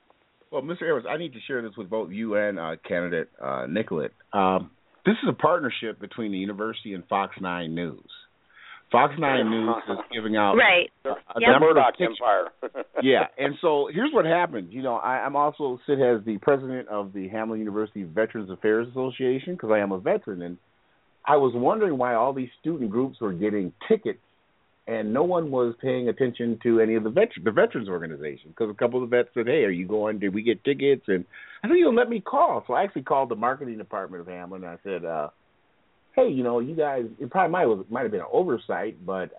[SPEAKER 2] Well, Mr. Edwards, I need to share this with both you and candidate Nicolette. This is a partnership between the university and Fox 9 News. Fox 9 News is giving out
[SPEAKER 3] the Murdoch Empire.
[SPEAKER 2] Yeah, and so here's what happened. You know, I'm also sit as the president of the Hamline University Veterans Affairs Association because I am a veteran, and I was wondering why all these student groups were getting tickets and no one was paying attention to any of the veterans organization because a couple of the vets said, "Hey, are you going? Did we get tickets?" And I said, let me call. So I actually called the marketing department of Hamline, and I said, "Hey, you guys, it probably might have been an oversight, but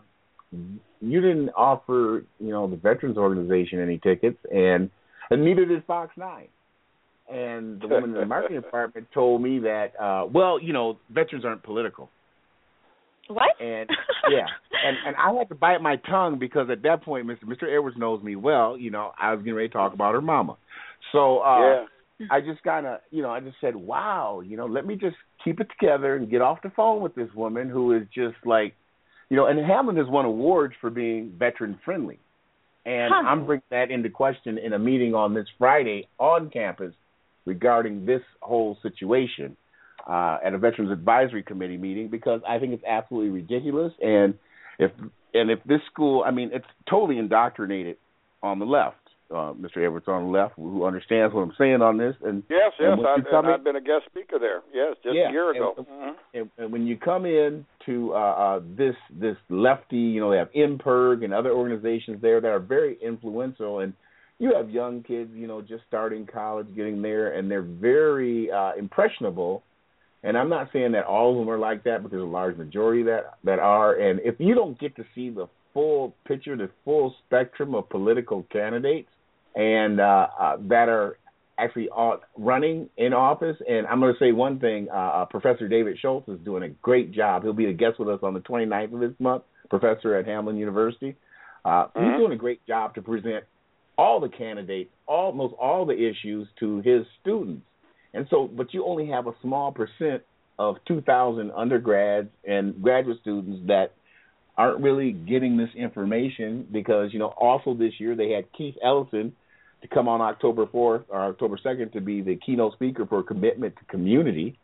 [SPEAKER 2] you didn't offer, the veterans organization any tickets, and neither did Fox 9." And the woman in the marketing department told me that, veterans aren't political.
[SPEAKER 6] What?
[SPEAKER 2] And and I had to bite my tongue because at that point, Mr. Edwards knows me well. I was getting ready to talk about her mama. So I just kind of, I just said, wow, let me just keep it together and get off the phone with this woman who is just like, and Hamline has won awards for being veteran friendly. And I'm bringing that into question in a meeting on this Friday on campus regarding this whole situation. At a Veterans Advisory Committee meeting because I think it's absolutely ridiculous. And if this school, it's totally indoctrinated on the left, Mr. Edwards on the left, who understands what I'm saying on this. And
[SPEAKER 3] yes, I've been a guest speaker there. Yes, just a year ago.
[SPEAKER 2] And when you come in to this lefty, they have MPIRG and other organizations there that are very influential, and you have young kids, just starting college, getting there, and they're very impressionable. And I'm not saying that all of them are like that, but there's a large majority that are. And if you don't get to see the full picture, the full spectrum of political candidates and that are actually running in office, and I'm going to say one thing, Professor David Schultz is doing a great job. He'll be a guest with us on the 29th of this month, professor at Hamline University. He's doing a great job to present all the candidates, almost all the issues to his students. And so, but you only have a small percent of 2,000 undergrads and graduate students that aren't really getting this information because, also this year they had Keith Ellison to come on October 4th or October 2nd to be the keynote speaker for Commitment to Community.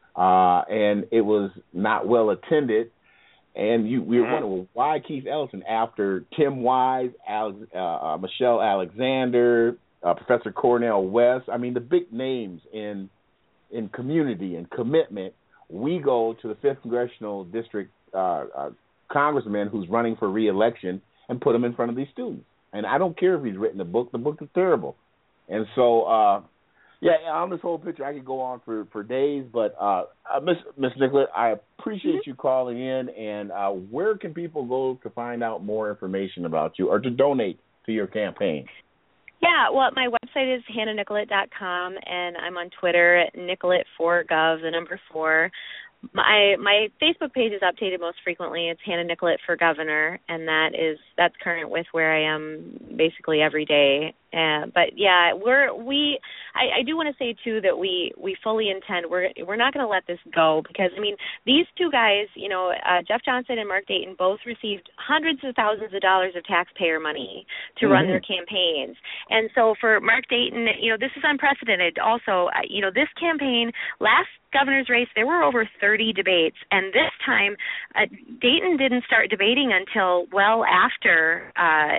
[SPEAKER 2] And it was not well attended. And we were wondering, why Keith Ellison after Tim Wise, Michelle Alexander, Professor Cornel West, the big names in community and commitment. We go to the 5th Congressional District congressman who's running for re-election and put him in front of these students. And I don't care if he's written a book. The book is terrible. And so, on this whole picture, I could go on for days. But, Miss Nicolette, I appreciate you calling in. And where can people go to find out more information about you or to donate to your campaign?
[SPEAKER 6] Yeah, well, my website is hannahnicolette.com, and I'm on Twitter at Nicolette4Gov, the number 4. My Facebook page is updated most frequently. It's Hannah Nicolette for Governor, and that's current with where I am basically every day. But yeah, I do want to say too that we fully intend we're not going to let this go because these two guys, Jeff Johnson and Mark Dayton both received hundreds of thousands of dollars of taxpayer money to run their campaigns, and so for Mark Dayton, this is unprecedented. Also, this campaign last governor's race, there were over 30 debates, and this time Dayton didn't start debating until well after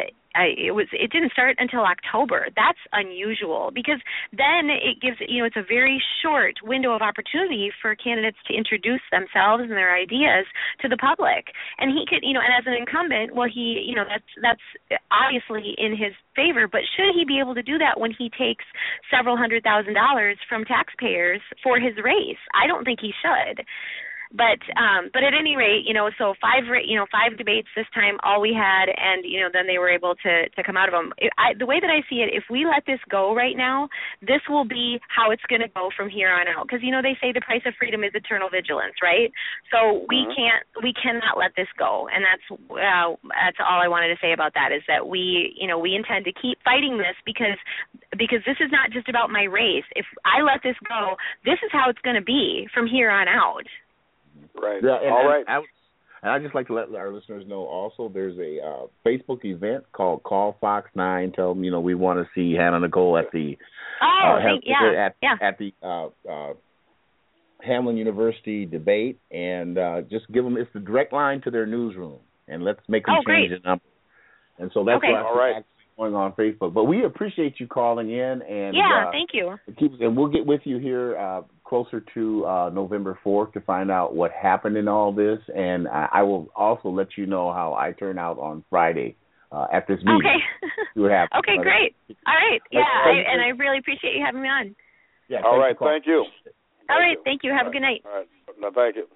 [SPEAKER 6] it didn't start until October. That's unusual because then it gives, it's a very short window of opportunity for candidates to introduce themselves and their ideas to the public. And he could, and as an incumbent, well, that's obviously in his favor, but should he be able to do that when he takes several $100,000 from taxpayers for his race? I don't think he should. But at any rate, so 5 debates this time, all we had, and then they were able to come out of them. The way that I see it, if we let this go right now, this will be how it's going to go from here on out. Because they say the price of freedom is eternal vigilance, right? So we cannot let this go, and that's all I wanted to say about that is that we intend to keep fighting this because this is not just about my race. If I let this go, this is how it's going to be from here on out.
[SPEAKER 3] Right.
[SPEAKER 2] Yeah,
[SPEAKER 3] all right.
[SPEAKER 2] And I'd just like to let our listeners know also there's a Facebook event called Call Fox 9. Tell them, we want to see Hannah Nicole at the at the Hamlin University debate, and just give them, it's the direct line to their newsroom, and let's make them change the number. And so that's what's actually going on Facebook. But we appreciate you calling in, and
[SPEAKER 6] thank you.
[SPEAKER 2] And we'll get with you here closer to November 4th to find out what happened in all this, and I will also let you know how I turn out on Friday at this meeting.
[SPEAKER 6] Okay.
[SPEAKER 2] See what happens.
[SPEAKER 6] Okay, great. All right. Yeah, and I really appreciate you having me on.
[SPEAKER 2] Yeah.
[SPEAKER 3] All right. Thank you.
[SPEAKER 6] All right. Thank you. Have a good night.
[SPEAKER 3] All right. No, thank you.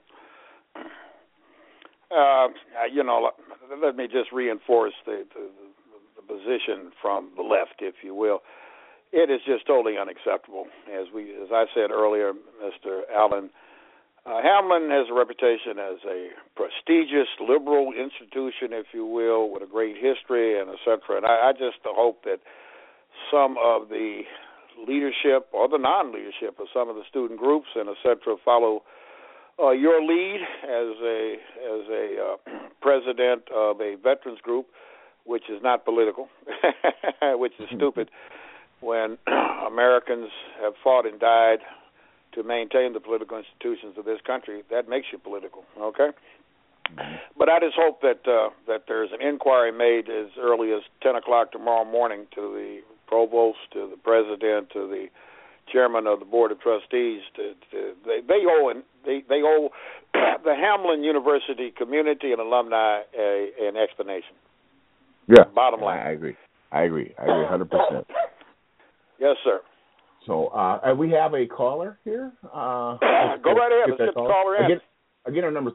[SPEAKER 3] Let me just reinforce the position from the left, if you will. It is just totally unacceptable. As I said earlier, Mr. Allen, Hamlin has a reputation as a prestigious liberal institution, if you will, with a great history and et cetera. And I just hope that some of the leadership or the non-leadership of some of the student groups and et cetera follow your lead as a president of a veterans group, which is not political, which is stupid. When Americans have fought and died to maintain the political institutions of this country, that makes you political, okay? But I just hope that there's an inquiry made as early as 10 o'clock tomorrow morning to the provost, to the president, to the chairman of the board of trustees. They owe the Hamlin University community and alumni an explanation.
[SPEAKER 2] Yeah.
[SPEAKER 3] Bottom line.
[SPEAKER 2] I agree 100%.
[SPEAKER 3] Yes, sir.
[SPEAKER 2] So we have a caller here.
[SPEAKER 3] Go right ahead. Let's get the caller in.
[SPEAKER 2] Again, our number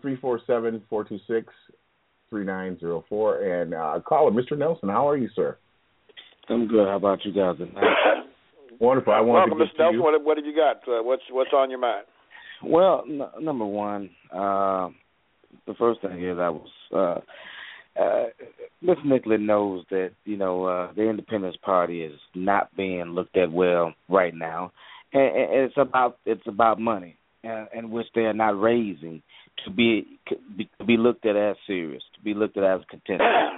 [SPEAKER 2] 347-426-3904. And caller, Mr. Nelson, how are you, sir?
[SPEAKER 7] I'm good. How about you guys tonight?
[SPEAKER 2] Wonderful.
[SPEAKER 3] Welcome, Mr. Nelson. What have you got? What's on your mind?
[SPEAKER 7] Well, number one, the first thing is I was Ms. Nicollet knows that, the Independence Party is not being looked at well right now. And it's about money, and which they are not raising to be looked at as serious, to be looked at as a contender.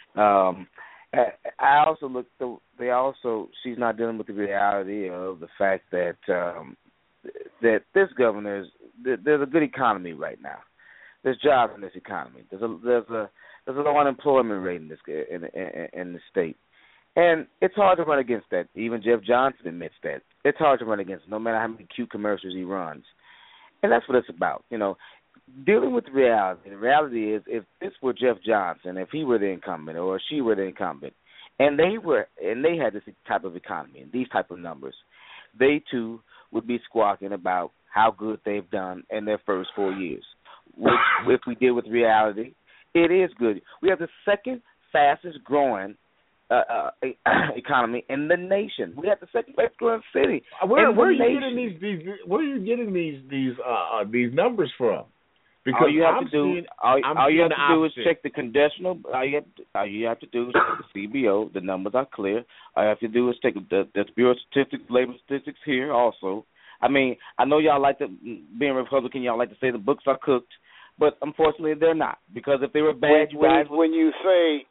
[SPEAKER 7] I also she's not dealing with the reality of the fact that that this governor there's a good economy right now. There's jobs in this economy. There's a low unemployment rate in the state, and it's hard to run against that. Even Jeff Johnson admits that it's hard to run against, no matter how many cute commercials he runs. And that's what it's about, dealing with reality. The reality is, if this were Jeff Johnson, if he were the incumbent or she were the incumbent, and they had this type of economy and these type of numbers, they too would be squawking about how good they've done in their first 4 years. Which, if we deal with reality, it is good. We have the second fastest growing economy in the nation. We have the second fastest growing city.
[SPEAKER 2] Where are you getting these numbers from? Because
[SPEAKER 7] all you have to do is check the congressional. All you have to do is check the CBO. The numbers are clear. All you have to do is take the Bureau of Statistics, labor statistics here also. I mean, I know y'all like to, being Republican, y'all like to say the books are cooked, but unfortunately they're not, because if they were bad,
[SPEAKER 3] when you say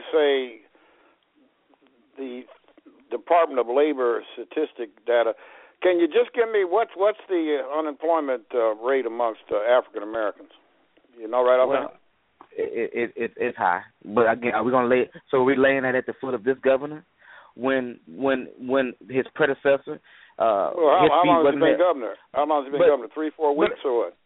[SPEAKER 3] the Department of Labor statistic data, can you just give me what's the unemployment rate amongst African Americans? Right off
[SPEAKER 7] now. It's high, but again, are we going to lay? So are we laying that at the foot of this governor when his predecessor?
[SPEAKER 3] How long has he been governor? How long has he been governor? 3-4 weeks or what?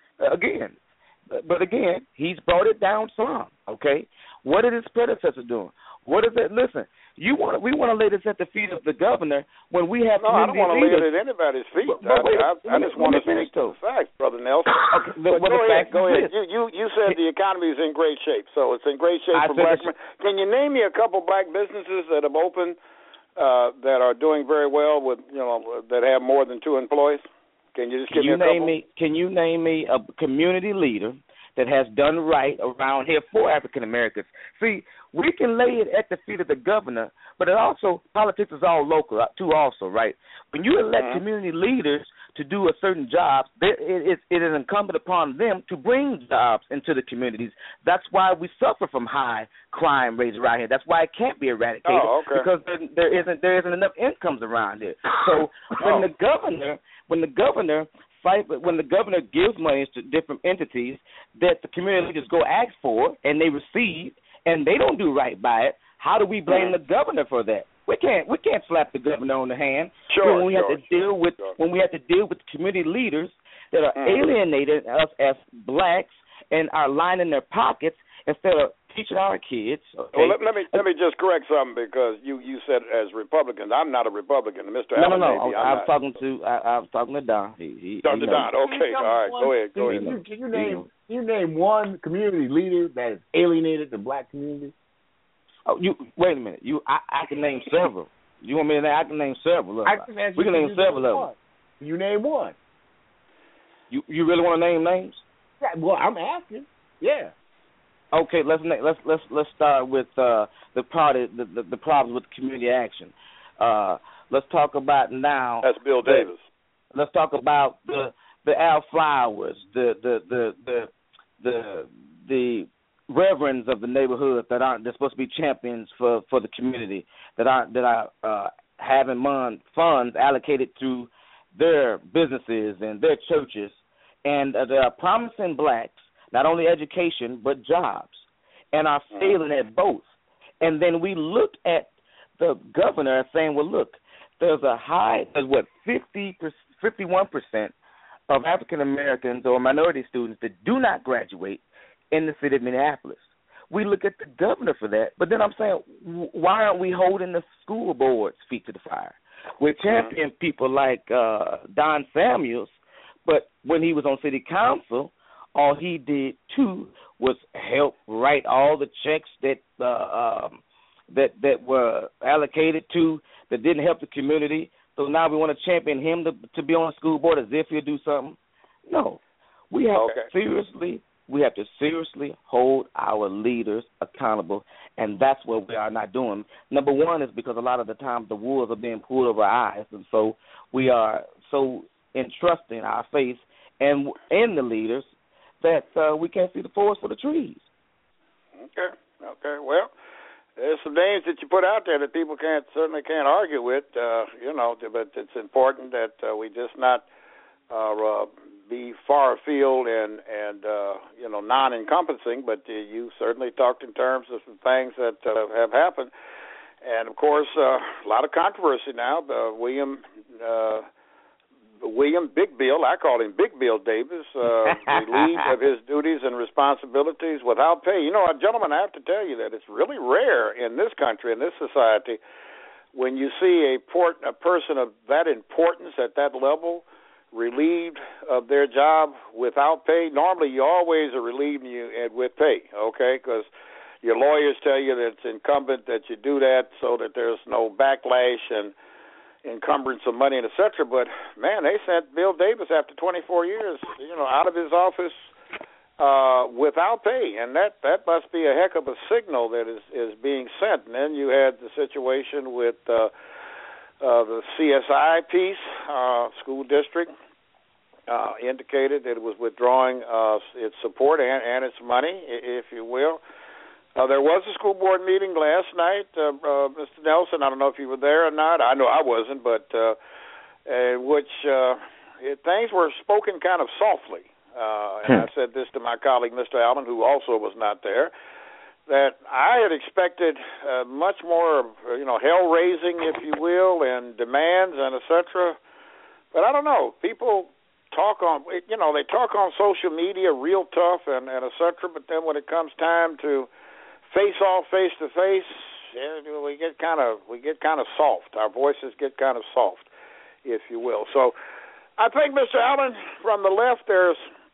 [SPEAKER 7] Again, he's brought it down some. Okay, what did his predecessor do? What is it? Listen, we want to lay this at the feet of the governor when we have.
[SPEAKER 3] No, I don't want to lay it at anybody's feet. I just want to finish the facts, Brother Nelson.
[SPEAKER 7] Okay,
[SPEAKER 3] go ahead. You said the economy is in great shape, so it's in great shape for black men. Can you name me a couple black businesses that have opened that are doing very well with that have more than 2 employees? Can you just give me a couple?
[SPEAKER 7] Can you name me a community leader that has done right around here for African Americans? See, we can lay it at the feet of the governor, but it also, politics is all local too also, right? When you elect community leaders to do a certain job, it is incumbent upon them to bring jobs into the communities. That's why we suffer from high crime rates around here. That's why it can't be eradicated, because there isn't enough incomes around here. So when the governor gives money to different entities that the community leaders go ask for and they receive, and they don't do right by it, how do we blame the governor for that? We can't slap the governor on the hand when we have to deal with community leaders that are alienating us as blacks and are lining their pockets instead of teaching our kids. Okay?
[SPEAKER 8] Well, let me just correct something, because you said as Republicans. I'm not a Republican. Mr. Allen,
[SPEAKER 7] no. I was talking to Don.
[SPEAKER 8] Dr. Don. Okay, all right. Go ahead.
[SPEAKER 2] Can you name one community leader that has alienated the black community?
[SPEAKER 7] Oh, wait a minute. I can name several. You want me to name? I can name several. Look, we can name several of them.
[SPEAKER 2] You name one.
[SPEAKER 7] You really want to name names?
[SPEAKER 2] Yeah, well, I'm asking. Yeah.
[SPEAKER 7] Okay, let's start with the problems with community action. Let's talk about now.
[SPEAKER 8] That's Bill Davis.
[SPEAKER 7] Let's talk about the Al Flowers, the reverends of the neighborhood they're supposed to be champions for the community, that are having funds allocated to their businesses and their churches, and they are promising blacks not only education but jobs, and are failing at both. And then we look at the governor saying, well, look, there's 51% of African Americans or minority students that do not graduate in the city of Minneapolis. We look at the governor for that, but then I'm saying, why aren't we holding the school board's feet to the fire? We're championing people like Don Samuels, but when he was on city council, all he did too was help write all the checks that were allocated to that didn't help the community. So now we want to champion him to be on the school board as if he'll do something. No, we have to seriously hold our leaders accountable, and that's what we are not doing. Number one is because a lot of the times the wolves are being pulled over our eyes, and so we are so entrusting our faith and in the leaders that we can't see the forest for the trees.
[SPEAKER 8] Okay. Well, there's some names that you put out there that people certainly can't argue with, but it's important that we just not be far afield and non-encompassing, but you certainly talked in terms of some things that have happened. And, of course, a lot of controversy now. William Big Bill, I call him Big Bill Davis, relieved of his duties and responsibilities without pay. You know, gentlemen, I have to tell you that it's really rare in this country, in this society, when you see a person of that importance at that level relieved of their job without pay. Normally, you always are relieving you with pay, okay, because your lawyers tell you that it's incumbent that you do that so that there's no backlash and encumbrance of money and et cetera. But, man, they sent Bill Davis after 24 years, out of his office without pay, and that must be a heck of a signal that is being sent. And then you had the situation with the CSI piece, school district, indicated that it was withdrawing its support and its money, if you will. There was a school board meeting last night, Mr. Nelson. I don't know if you were there or not. I know I wasn't, but things were spoken kind of softly. And I said this to my colleague, Mr. Allen, who also was not there, that I had expected much more, hell-raising, if you will, and demands and et cetera. But I don't know. People talk on, they talk on social media real tough and et cetera, but then when it comes time to face off, face to face, we get kind of soft. Our voices get kind of soft, if you will. So I think, Mr. Allen, from the left, there's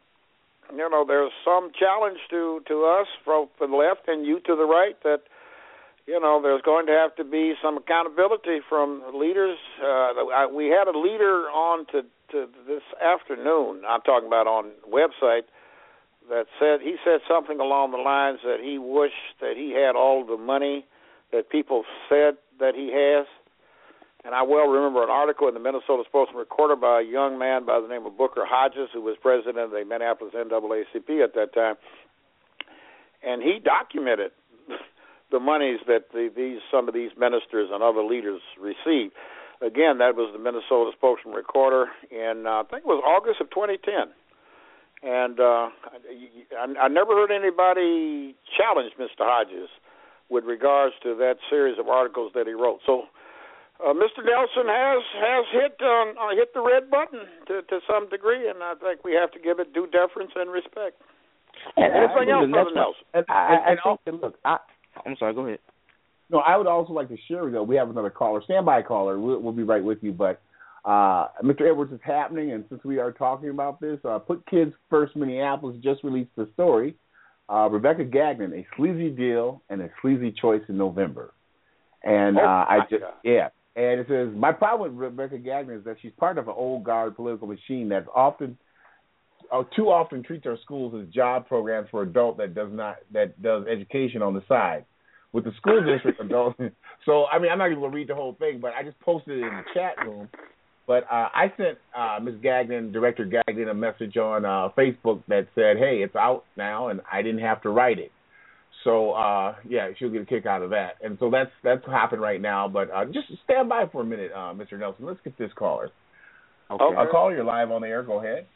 [SPEAKER 8] some challenge to us from the left and you to the right that, there's going to have to be some accountability from leaders. We had a leader on to this afternoon, I'm talking about on website, that he said something along the lines that he wished that he had all the money that people said that he has.
[SPEAKER 3] And I well remember an article in the Minnesota Spokesman Recorder by a young man by the name of Booker Hodges, who was president of the Minneapolis NAACP at that time. And he documented the monies that some of these ministers and other leaders received. Again, that was the Minnesota Spokesman Recorder in, I think it was August of 2010. And I never heard anybody challenge Mr. Hodges with regards to that series of articles that he wrote. So Mr. Nelson has hit the red button to some degree, and I think we have to give it due deference and respect. Anything else, Brother Nelson?
[SPEAKER 7] I'm sorry, go ahead.
[SPEAKER 2] No, I would also like to share, though, we have another caller, standby caller. We'll be right with you, but Mr. Edwards, is happening, and since we are talking about this, Put Kids First Minneapolis just released the story, Rebecca Gagnon, a sleazy deal and a sleazy choice in November. And and it says, my problem with Rebecca Gagnon is that she's part of an old guard political machine that's too often treats our schools as job programs for adults that does education on the side. With the school district adults, so I mean, I'm not even going to read the whole thing, but I just posted it in the chat room. But I sent Ms. Gagnon, Director Gagnon, a message on Facebook that said, hey, it's out now, and I didn't have to write it. So, she'll get a kick out of that. And so that's happening right now. But just stand by for a minute, Mr. Nelson. Let's get this caller.
[SPEAKER 9] Okay.
[SPEAKER 2] Caller, you're live on the air. Go ahead.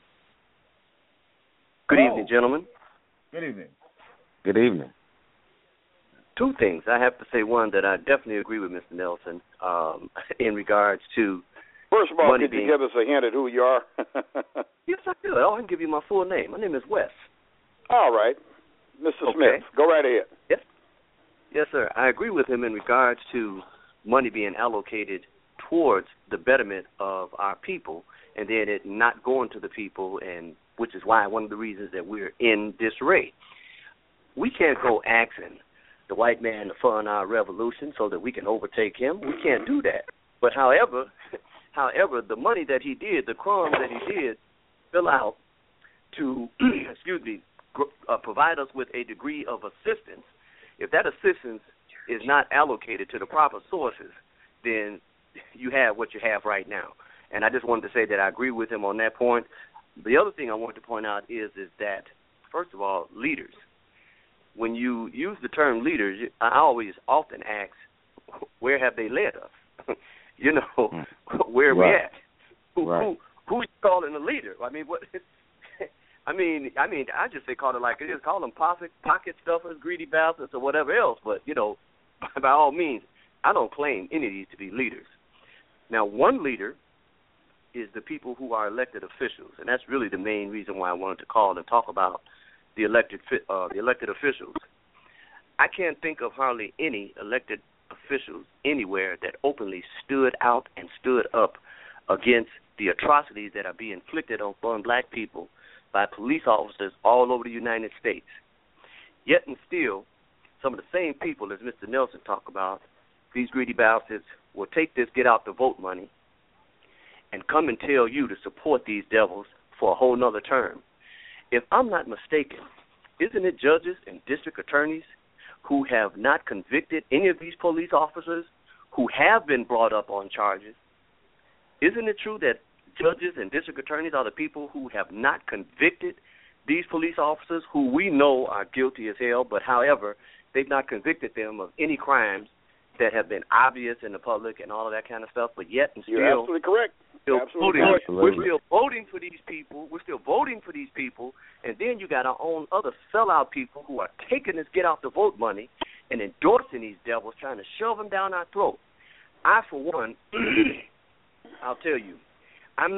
[SPEAKER 9] Good evening, gentlemen.
[SPEAKER 2] Good evening.
[SPEAKER 7] Good evening.
[SPEAKER 9] Two things. I have to say, one, that I definitely agree with Mr. Nelson in regards to
[SPEAKER 3] First of all,
[SPEAKER 9] money
[SPEAKER 3] could you give us a hint at who you are?
[SPEAKER 9] Yes, I could. I can give you my full name. My name is Wes.
[SPEAKER 3] All right. Mr. Smith, go right ahead.
[SPEAKER 9] Yes, sir. I agree with him in regards to money being allocated towards the betterment of our people and then it not going to the people, and which is why one of the reasons that we're in disarray. We can't go asking the white man to fund our revolution so that we can overtake him. We can't do that. But however, the money that he did, the crumbs that he did, fill out to, provide us with a degree of assistance. If that assistance is not allocated to the proper sources, then you have what you have right now. And I just wanted to say that I agree with him on that point. The other thing I want to point out is that, first of all, leaders. When you use the term leaders, I often ask, where have they led us? Where are we at? Who's calling a leader? I mean, what? I just say call it like it is. Call them pocket stuffers, greedy bastards, or whatever else. But by all means, I don't claim any of these to be leaders. Now, one leader is the people who are elected officials, and that's really the main reason why I wanted to call and talk about the elected officials. I can't think of hardly any elected officials anywhere that openly stood out and stood up against the atrocities that are being inflicted on black people by police officers all over the United States. Yet and still, some of the same people, as Mr. Nelson talked about, these greedy bastards will take this get out the vote money and come and tell you to support these devils for a whole nother term. If I'm not mistaken, isn't it judges and district attorneys who have not convicted any of these police officers who have been brought up on charges? Isn't it true that judges and district attorneys are the people who have not convicted these police officers who we know are guilty as hell, but however, they've not convicted them of any crimes that have been obvious in the public and all of that kind of stuff, but yet and still...
[SPEAKER 3] You're absolutely correct.
[SPEAKER 9] We're still voting for these people. We're still voting for these people, and then you got our own other sellout people who are taking this get out the vote money and endorsing these devils, trying to shove them down our throat. I, for one, I'll tell you, I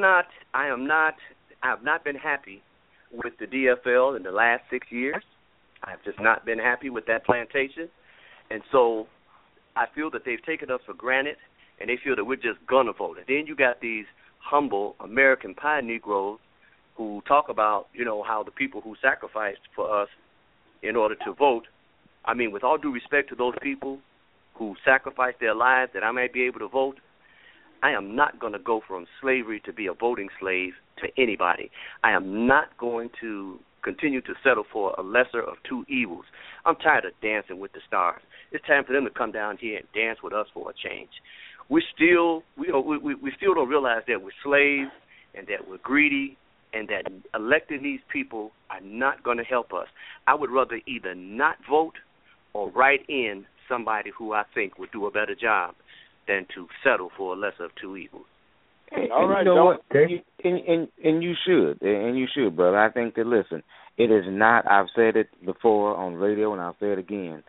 [SPEAKER 9] have not been happy with the DFL in the last 6 years. I've just not been happy with that plantation, and so I feel that they've taken us for granted, and they feel that we're just gonna vote. And then you got these humble American Pie Negroes who talk about, how the people who sacrificed for us in order to vote. I mean, with all due respect to those people who sacrificed their lives that I might be able to vote, I am not going to go from slavery to be a voting slave to anybody. I am not going to continue to settle for a lesser of two evils. I'm tired of dancing with the stars. It's time for them to come down here and dance with us for a change. we still don't realize that we're slaves and that we're greedy and that electing these people are not going to help us. I would rather either not vote or write in somebody who I think would do a better job than to settle for a lesser of two evils.
[SPEAKER 7] All right, you know what? And you should, brother. I think that, listen, it is not. I've said it before on radio, and I'll say it again.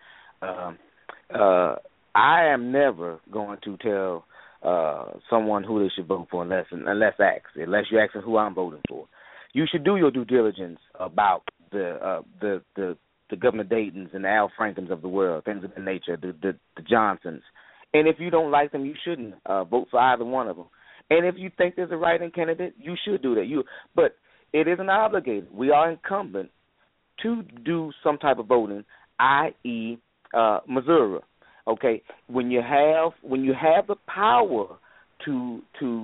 [SPEAKER 7] I am never going to tell someone who they should vote for unless you're asking who I'm voting for. You should do your due diligence about the Governor Daytons and the Al Frankens of the world, things of that nature, the Johnsons. And if you don't like them, you shouldn't vote for either one of them. And if you think there's a write-in candidate, you should do that. But it isn't obligated. We are incumbent to do some type of voting, i.e., Missouri. Okay, when you have the power to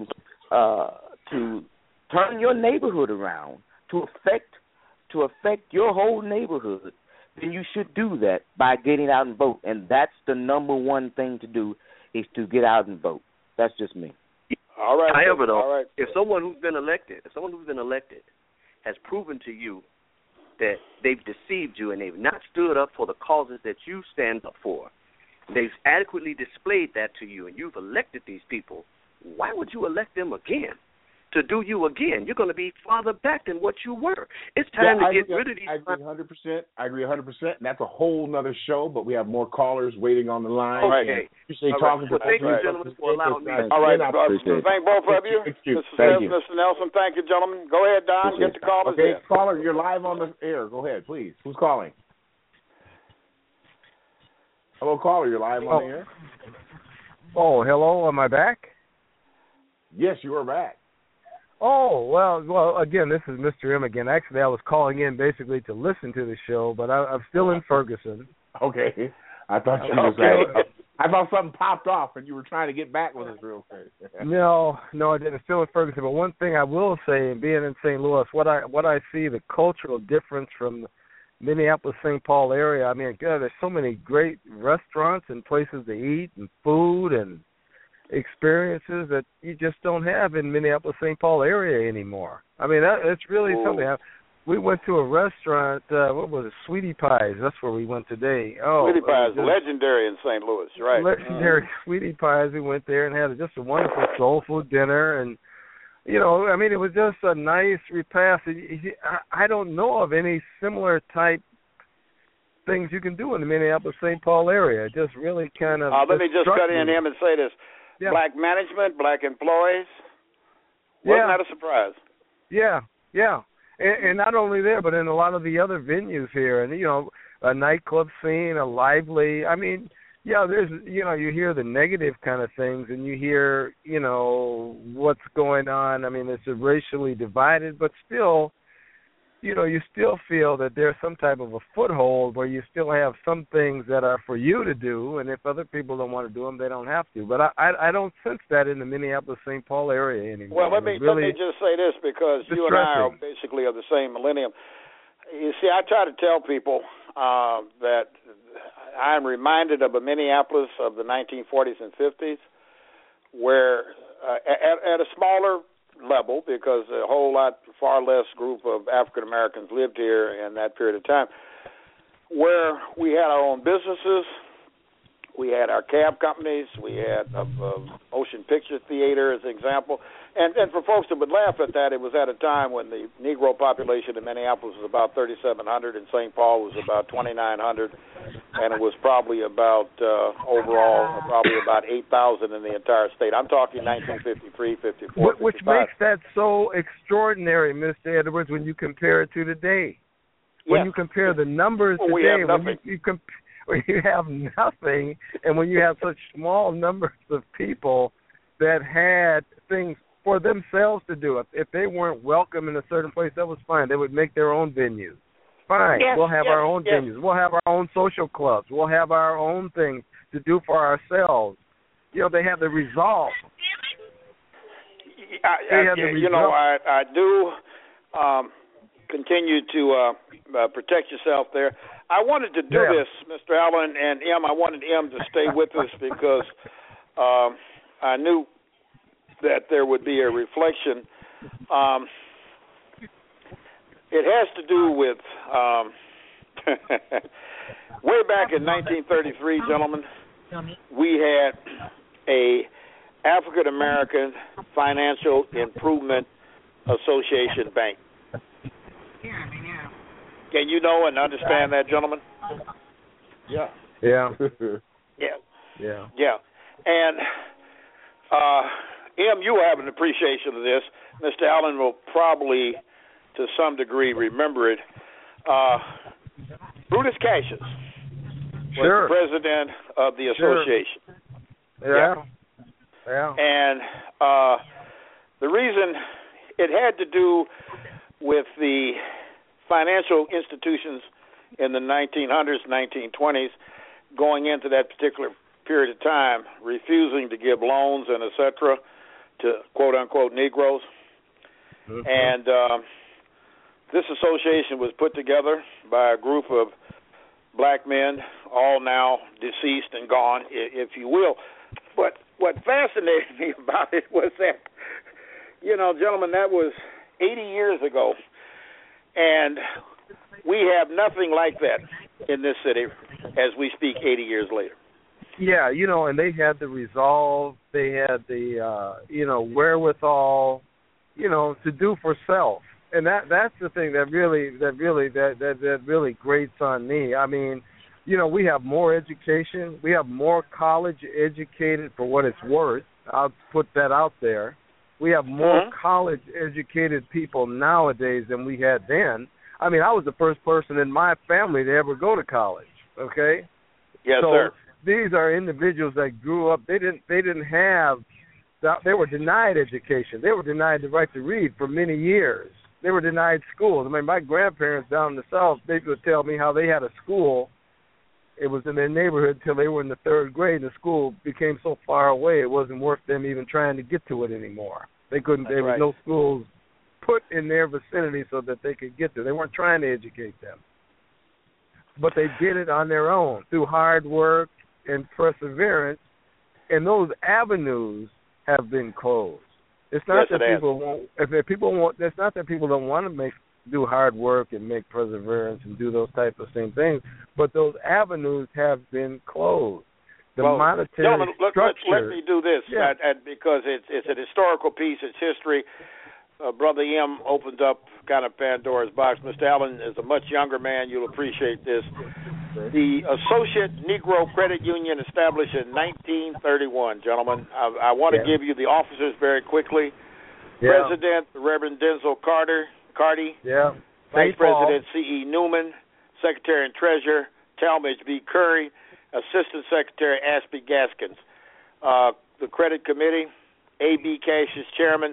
[SPEAKER 7] turn your neighborhood around, to affect your whole neighborhood, then you should do that by getting out and vote. And that's the number one thing to do, is to get out and vote. That's just me.
[SPEAKER 3] All right.
[SPEAKER 9] However, though,
[SPEAKER 3] all right.
[SPEAKER 9] if someone who's been elected has proven to you that they've deceived you and they've not stood up for the causes that you stand up for, they've adequately displayed that to you, and you've elected these people, why would you elect them again? To do you again, you're going to be farther back than what you were. It's time to get rid of these.
[SPEAKER 2] I agree 100%. And that's a whole nother show, but we have more callers waiting on the line.
[SPEAKER 9] Okay.
[SPEAKER 2] All right.
[SPEAKER 9] Thank you, gentlemen, for allowing me.
[SPEAKER 3] All right. Thank both of you. Mr. Nelson, thank you, gentlemen. Go ahead, Don. Get the callers in.
[SPEAKER 2] Okay, caller, you're live on the air. Go ahead, please. Who's calling? Hello, caller. You're live on the air.
[SPEAKER 5] Oh, hello. Am I back?
[SPEAKER 2] Yes, you are back.
[SPEAKER 5] Oh, well, again, this is Mr. M again. Actually, I was calling in basically to listen to the show, but I'm still in Ferguson.
[SPEAKER 2] Okay. I thought you were saying, I thought something popped off and you were trying to get back with us real quick.
[SPEAKER 5] No, I didn't. Still in Ferguson. But one thing I will say, and being in St. Louis, what I see, the cultural difference from the Minneapolis-St. Paul area, I mean, God, there's so many great restaurants and places to eat and food and experiences that you just don't have in Minneapolis-St. Paul area anymore. I mean, it's really something. We went to a restaurant, what was it, Sweetie Pies. That's where we went today.
[SPEAKER 3] Sweetie Pies, legendary in St. Louis, right.
[SPEAKER 5] Legendary Sweetie Pies. We went there and had just a wonderful soul food dinner. And, I mean, it was just a nice repast. I don't know of any similar type things you can do in the Minneapolis-St. Paul area. It just really kind of...
[SPEAKER 3] let me just cut in him and say this. Yeah. Black management, black employees. Wasn't that a surprise?
[SPEAKER 5] Yeah. And not only there, but in a lot of the other venues here. And, a nightclub scene, a lively, I mean, there's, you hear the negative kind of things and you hear, what's going on. I mean, it's racially divided, but still, you still feel that there's some type of a foothold where you still have some things that are for you to do, and if other people don't want to do them, they don't have to. But I don't sense that in the Minneapolis-St. Paul area anymore.
[SPEAKER 3] Well, let me just say this, because you and I are basically of the same millennium. You see, I try to tell people that I'm reminded of a Minneapolis of the 1940s and 50s, where at a smaller level, because a whole lot far less group of African Americans lived here in that period of time, where we had our own businesses, we had our cab companies, we had Ocean Picture Theater as an example, and for folks that would laugh at that, it was at a time when the Negro population in Minneapolis was about 3,700 and St. Paul was about 2,900, and it was probably about overall probably about 8,000 in the entire state. I'm talking 1953, 54, 55.
[SPEAKER 5] Which makes that so extraordinary, Mr. Edwards, when you compare it to today. When you compare the numbers today, when you have nothing, and when you have such small numbers of people that had things for themselves to do. If they weren't welcome in a certain place, that was fine. They would make their own venues. Fine. We'll have our own venues. We'll have our own social clubs. We'll have our own things to do for ourselves. They have the resolve.
[SPEAKER 3] I do continue to protect yourself there. I wanted to do this, Mr. Allen and M. I wanted M to stay with us because I knew that there would be a reflection. It has to do with way back in 1933, gentlemen, we had a African American Financial Improvement Association bank. Can you know and understand that, gentlemen?
[SPEAKER 2] Yeah.
[SPEAKER 5] Yeah.
[SPEAKER 3] Yeah.
[SPEAKER 5] Yeah.
[SPEAKER 3] Yeah. And M, you have an appreciation of this. Mr. Allen will probably, to some degree, remember it. Brutus Cassius was the president of the association.
[SPEAKER 5] Yeah. Yeah.
[SPEAKER 3] And the reason it had to do with the financial institutions in the 1900s, 1920s, going into that particular period of time, refusing to give loans and et cetera to quote-unquote Negroes. Mm-hmm. And this association was put together by a group of black men, all now deceased and gone, if you will. But what fascinated me about it was that, you know, gentlemen, that was 80 years ago, and we have nothing like that in this city as we speak 80 years later.
[SPEAKER 5] Yeah, you know, and they had the resolve, they had the, wherewithal, to do for self. And that's the thing that really grates on me. I mean, we have more education. We have more college educated, for what it's worth. I'll put that out there. We have more college educated people nowadays than we had then. I mean, I was the first person in my family to ever go to college. Okay?
[SPEAKER 3] Yes,
[SPEAKER 5] so
[SPEAKER 3] sir.
[SPEAKER 5] These are individuals that grew up. They didn't have. They were denied education. They were denied the right to read for many years. They were denied school. I mean, my grandparents down in the South, they would tell me how they had a school. It was in their neighborhood until they were in the third grade, and the school became so far away it wasn't worth them even trying to get to it anymore. They couldn't. There was no schools put in their vicinity so that they could get there. They weren't trying to educate them, but they did it on their own through hard work and perseverance, and those avenues have been closed. It's not that people won't. If people won't, it's not that people don't want to do hard work and make perseverance and do those type of same things, but those avenues have been closed. The monetary
[SPEAKER 3] gentlemen,
[SPEAKER 5] structure.
[SPEAKER 3] let me do this, because it's an historical piece. It's history. Brother M opened up kind of Pandora's box. Mr. Allen is a much younger man. You'll appreciate this. The Associate Negro Credit Union established in 1931, gentlemen. I want to give you the officers very quickly.
[SPEAKER 5] Yeah.
[SPEAKER 3] President, Reverend Denzel Carty.
[SPEAKER 5] Yeah.
[SPEAKER 3] Vice President C.E. Newman. Secretary and Treasurer, Talmadge B. Curry. Assistant Secretary, Ashby Gaskins. The Credit Committee, A.B. Cassius, Chairman,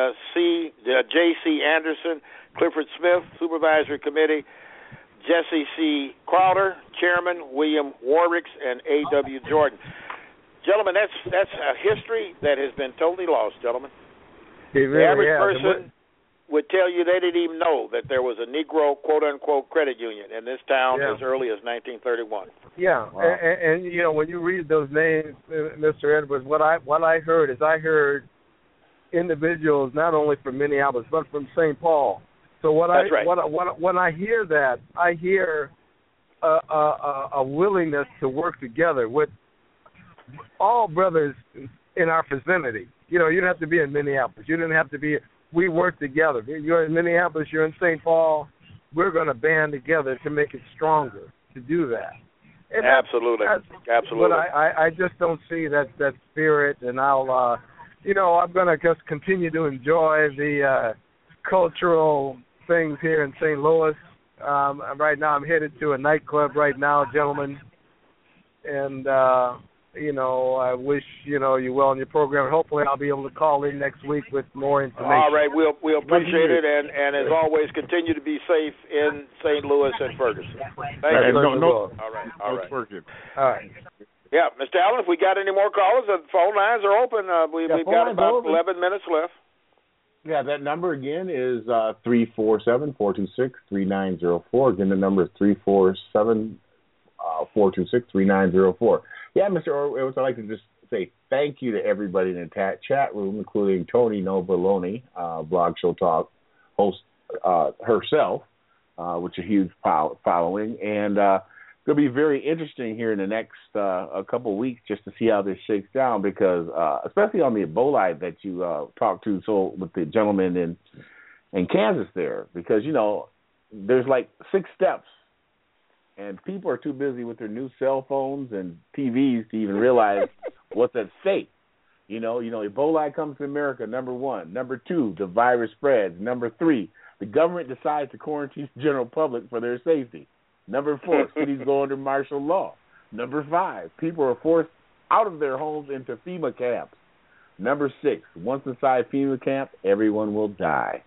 [SPEAKER 3] J.C. Anderson, Clifford Smith, Supervisory Committee, Jesse C. Crowder, Chairman, William Warwicks, and A.W. Jordan. Gentlemen, that's a history that has been totally lost, gentlemen.
[SPEAKER 5] The
[SPEAKER 3] average person would tell you they didn't even know that there was a Negro, quote-unquote, credit union in this town as early as 1931.
[SPEAKER 5] Yeah, wow. and when you read those names, Mr. Edwards, what I heard is individuals not only from Minneapolis but from St. Paul. So when I hear that, I hear a willingness to work together with all brothers in our vicinity. You don't have to be in Minneapolis. You didn't have to be. We work together. You're in Minneapolis. You're in St. Paul. We're going to band together to make it stronger to do that. And
[SPEAKER 3] absolutely.
[SPEAKER 5] But I just don't see that spirit, and I'm going to just continue to enjoy the cultural things here in St. Louis. Right now I'm headed to a nightclub right now, gentlemen, and I wish you well in your program. Hopefully I'll be able to call in next week with more information.
[SPEAKER 3] All right, we'll appreciate it, and as always, continue to be safe in St. Louis and Ferguson. Thank you.
[SPEAKER 2] All right.
[SPEAKER 5] All right.
[SPEAKER 3] Yeah, Mr. Allen, if we got any more callers, the phone lines are open. We've got about 11 minutes left.
[SPEAKER 2] Yeah, that number again is 347-426-3904. Again, the number is 347-426-3904. Yeah, Mr. Edwards, I'd like to just say thank you to everybody in the chat room, including Tony Noboloni, Blog Show Talk host herself, which is a huge following. And it'll be very interesting here in the next a couple of weeks just to see how this shakes down, because especially on the Ebola that you talked to with the gentleman in Kansas there, because, you know, there's like 6 steps. And people are too busy with their new cell phones and TVs to even realize what's at stake. You know, Ebola comes to America, number 1. Number 2, the virus spreads. Number 3, the government decides to quarantine the general public for their safety. Number 4, cities go under martial law. Number 5, people are forced out of their homes into FEMA camps. Number 6, once inside FEMA camp, everyone will die.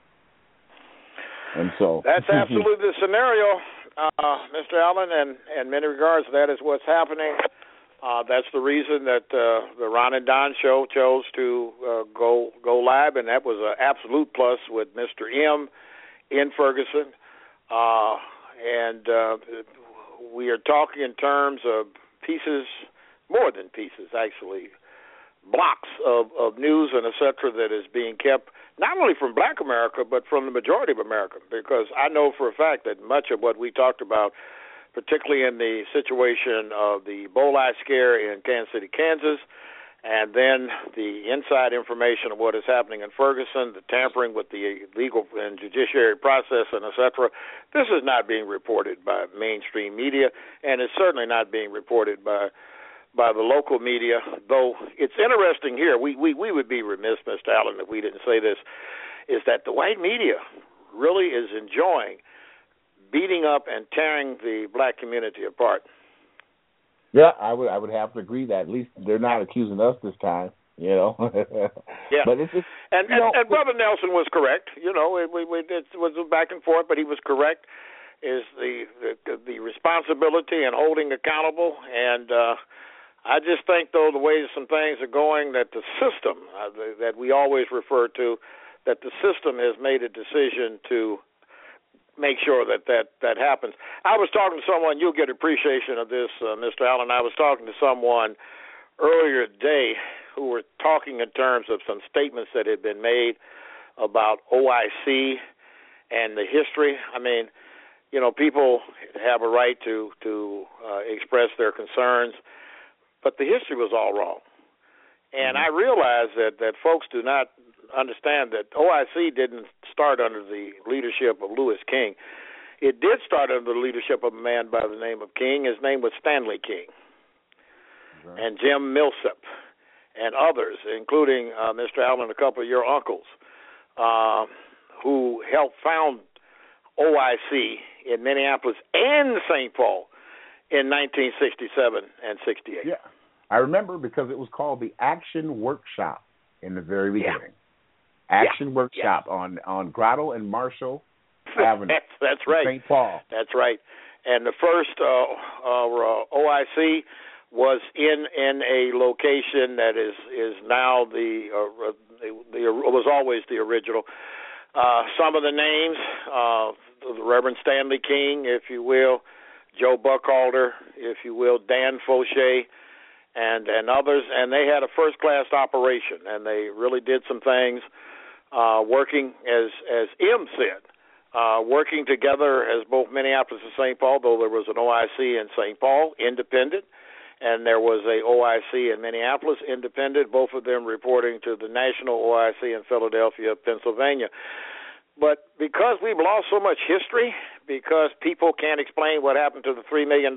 [SPEAKER 2] And so
[SPEAKER 3] that's absolutely the scenario. Mr. Allen, and in many regards, that is what's happening. That's the reason that the Ron and Don show chose to go live, and that was an absolute plus with Mr. M in Ferguson. And we are talking in terms of pieces, more than pieces, actually, blocks of news and et cetera that is being kept not only from Black America, but from the majority of America, because I know for a fact that much of what we talked about, particularly in the situation of the Ebola scare in Kansas City, Kansas, and then the inside information of what is happening in Ferguson, the tampering with the legal and judiciary process, and et cetera, this is not being reported by mainstream media, and it's certainly not being reported by the local media, though it's interesting here. We would be remiss, Mr. Allen, if we didn't say this, is that the white media really is enjoying beating up and tearing the Black community apart.
[SPEAKER 2] Yeah, I would have to agree that at least they're not accusing us this time, you know.
[SPEAKER 3] Yeah,
[SPEAKER 2] but it's
[SPEAKER 3] and Brother Nelson was correct. You know, it was back and forth, but he was correct. Is the responsibility and holding accountable, and I just think, though, the way some things are going, that the system that we always refer to, that the system has made a decision to make sure that happens. I was talking to someone, you'll get appreciation of this, Mr. Allen. I was talking to someone earlier today who were talking in terms of some statements that had been made about OIC and the history. I mean, you know, people have a right to express their concerns, but the history was all wrong. And I realize that folks do not understand that OIC didn't start under the leadership of Louis King. It did start under the leadership of a man by the name of King. His name was Stanley King. Right. And Jim Millsap and others, including Mr. Allen, a couple of your uncles, who helped found OIC in Minneapolis and St. Paul in 1967 and 68.
[SPEAKER 2] Yeah, I remember because it was called the Action Workshop in the very beginning. Yeah. Action Workshop on Grotto and Marshall Avenue.
[SPEAKER 3] That's right.
[SPEAKER 2] St. Paul.
[SPEAKER 3] That's right. And the first OIC was in a location that is now was always the original. Some of the names, the Reverend Stanley King, if you will, Joe Buckhalter, if you will, Dan Fauché, and others, and they had a first-class operation, and they really did some things, working, as M said, working together as both Minneapolis and St. Paul, though there was an OIC in St. Paul, independent, and there was a OIC in Minneapolis, independent, both of them reporting to the national OIC in Philadelphia, Pennsylvania. But because we've lost so much history, because people can't explain what happened to the $3 million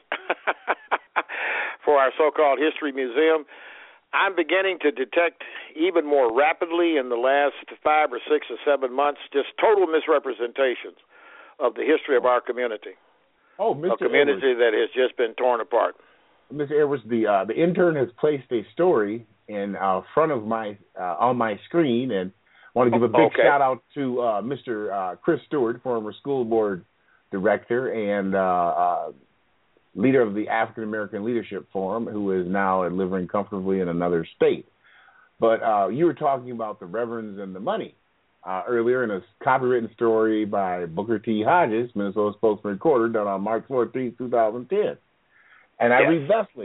[SPEAKER 3] for our so-called History Museum, I'm beginning to detect even more rapidly in the last 5 or 6 or 7 months just total misrepresentations of the history of our community.
[SPEAKER 2] Oh, Mr.
[SPEAKER 3] A community
[SPEAKER 2] Edwards,
[SPEAKER 3] that has just been torn apart.
[SPEAKER 2] Mr. Edwards, the intern has placed a story in front of my on my screen, and I want to give a big shout out to Mr. Chris Stewart, former school board director and leader of the African American Leadership Forum, who is now living comfortably in another state. But you were talking about the reverends and the money earlier in a copywritten story by Booker T. Hodges, Minnesota spokesman recorder, done on March 14, 2010. And I read thusly,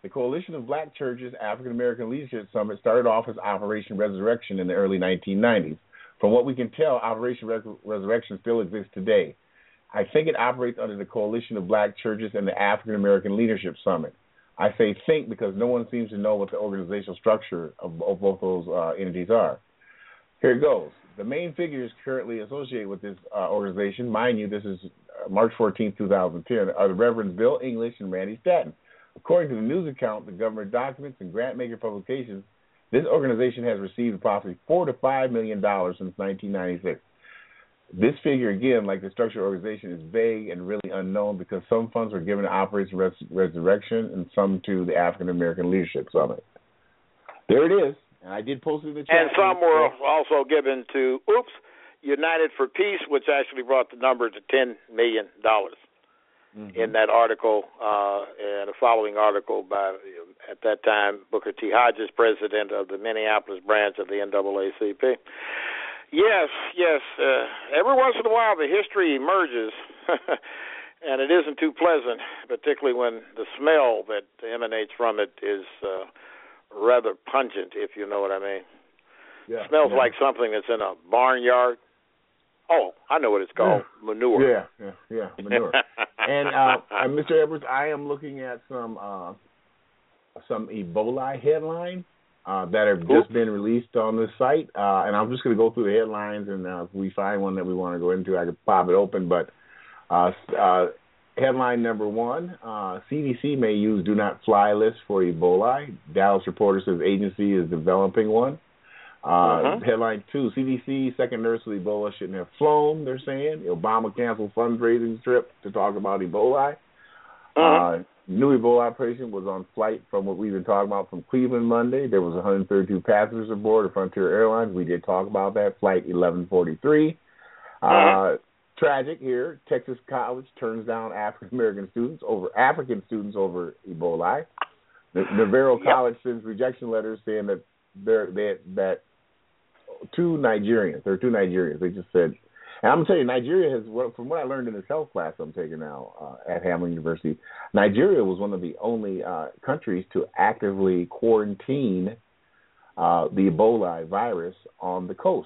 [SPEAKER 2] The Coalition of Black Churches African American Leadership Summit started off as Operation Resurrection in the early 1990s. From what we can tell, Operation Resurrection still exists today. I think it operates under the Coalition of Black Churches and the African American Leadership Summit. I say think because no one seems to know what the organizational structure of both those entities are. Here it goes. The main figures currently associated with this organization, mind you, this is March 14, 2010, are the Reverends Bill English and Randy Stanton. According to the news account, the government documents, and grant-maker publications, this organization has received approximately $4 to $5 million since 1996. This figure, again, like the structured organization, is vague and really unknown because some funds were given to Operation Resurrection and some to the African American Leadership Summit. There it is, and I did post it in the chat.
[SPEAKER 3] And some were also given to, United for Peace, which actually brought the number to $10 million. In that article, and a following article by, at that time, Booker T. Hodges, president of the Minneapolis branch of the NAACP. Yes. Every once in a while, the history emerges, and it isn't too pleasant, particularly when the smell that emanates from it is rather pungent, if you know what I mean.
[SPEAKER 2] Yeah,
[SPEAKER 3] smells like something that's in a barnyard. Oh, I know what it's called, manure.
[SPEAKER 2] Yeah, manure. And Mr. Edwards, I am looking at some Ebola headlines that have just been released on this site, and I'm just going to go through the headlines, and if we find one that we want to go into, I can pop it open. But headline number 1, CDC may use do not fly list for Ebola. Dallas Reporter says agency is developing one. Headline 2, CDC second nurse with Ebola shouldn't have flown, they're saying. Obama canceled fundraising trip to talk about Ebola. New Ebola operation was on flight from what we've been talking about from Cleveland Monday. There was 132 passengers aboard of Frontier Airlines. We did talk about that, flight 1143. Tragic here, Texas college turns down African students over Ebola. Navarro College sends rejection letters saying that there are two Nigerians. They just said, and I'm going to tell you, Nigeria has, from what I learned in this health class I'm taking now at Hamline University, Nigeria was one of the only countries to actively quarantine the Ebola virus on the coast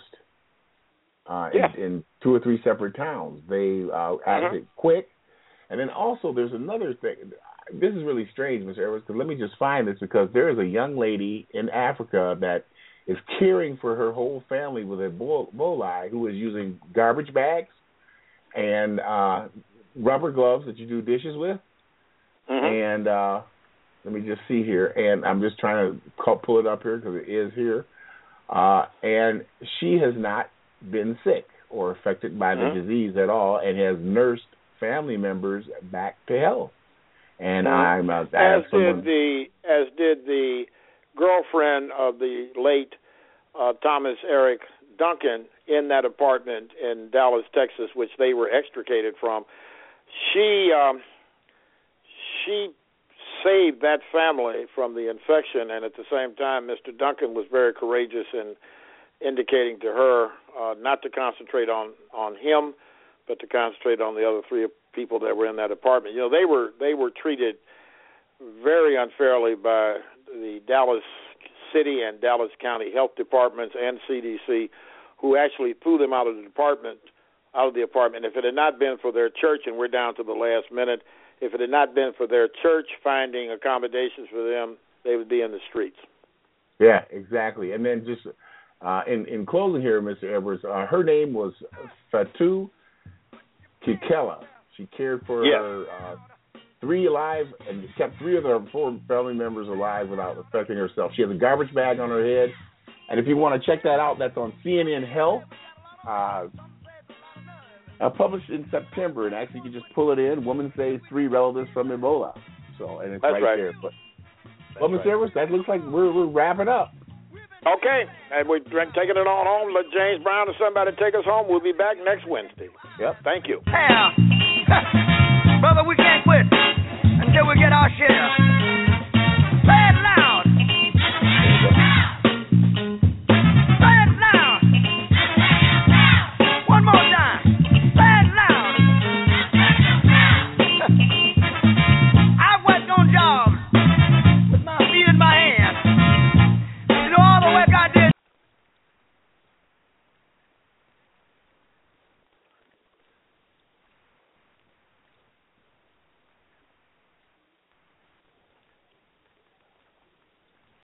[SPEAKER 2] in 2 or 3 separate towns. They acted quick. And then also there's another thing. This is really strange, Mr. Edwards, because let me just find this, because there is a young lady in Africa that is caring for her whole family with Ebola, who is using garbage bags and rubber gloves that you do dishes with. And let me just see here. And I'm just trying to pull it up here because it is here. And she has not been sick or affected by the disease at all and has nursed family members back to health. And as did the girlfriend of the late Thomas Eric Duncan in that apartment in Dallas, Texas, which they were extricated from. She saved that family from the infection, and at the same time, Mr. Duncan was very courageous in indicating to her not to concentrate on him, but to concentrate on the other 3 people that were in that apartment. You know, they were treated very unfairly by the Dallas City and Dallas County health departments and CDC, who actually threw them out of the apartment. If it had not been for their church, and we're down to the last minute, if it had not been for their church finding accommodations for them, they would be in the streets. Yeah, exactly. And then just in closing here, Mr. Edwards, her name was Fatou Kikela. She cared for her 3 alive and kept 3 of her 4 family members alive without affecting herself. She has a garbage bag on her head. And if you want to check that out, that's on CNN Health. Published in September, and actually you can just pull it in. Woman saves 3 relatives from Ebola. So, and it's right there. But, well, Mr. Edwards, that looks like we're wrapping up. Okay, and we're taking it on home. Let James Brown or somebody take us home. We'll be back next Wednesday. Yep. Thank you.
[SPEAKER 10] Brother, we can't quit until we get our share.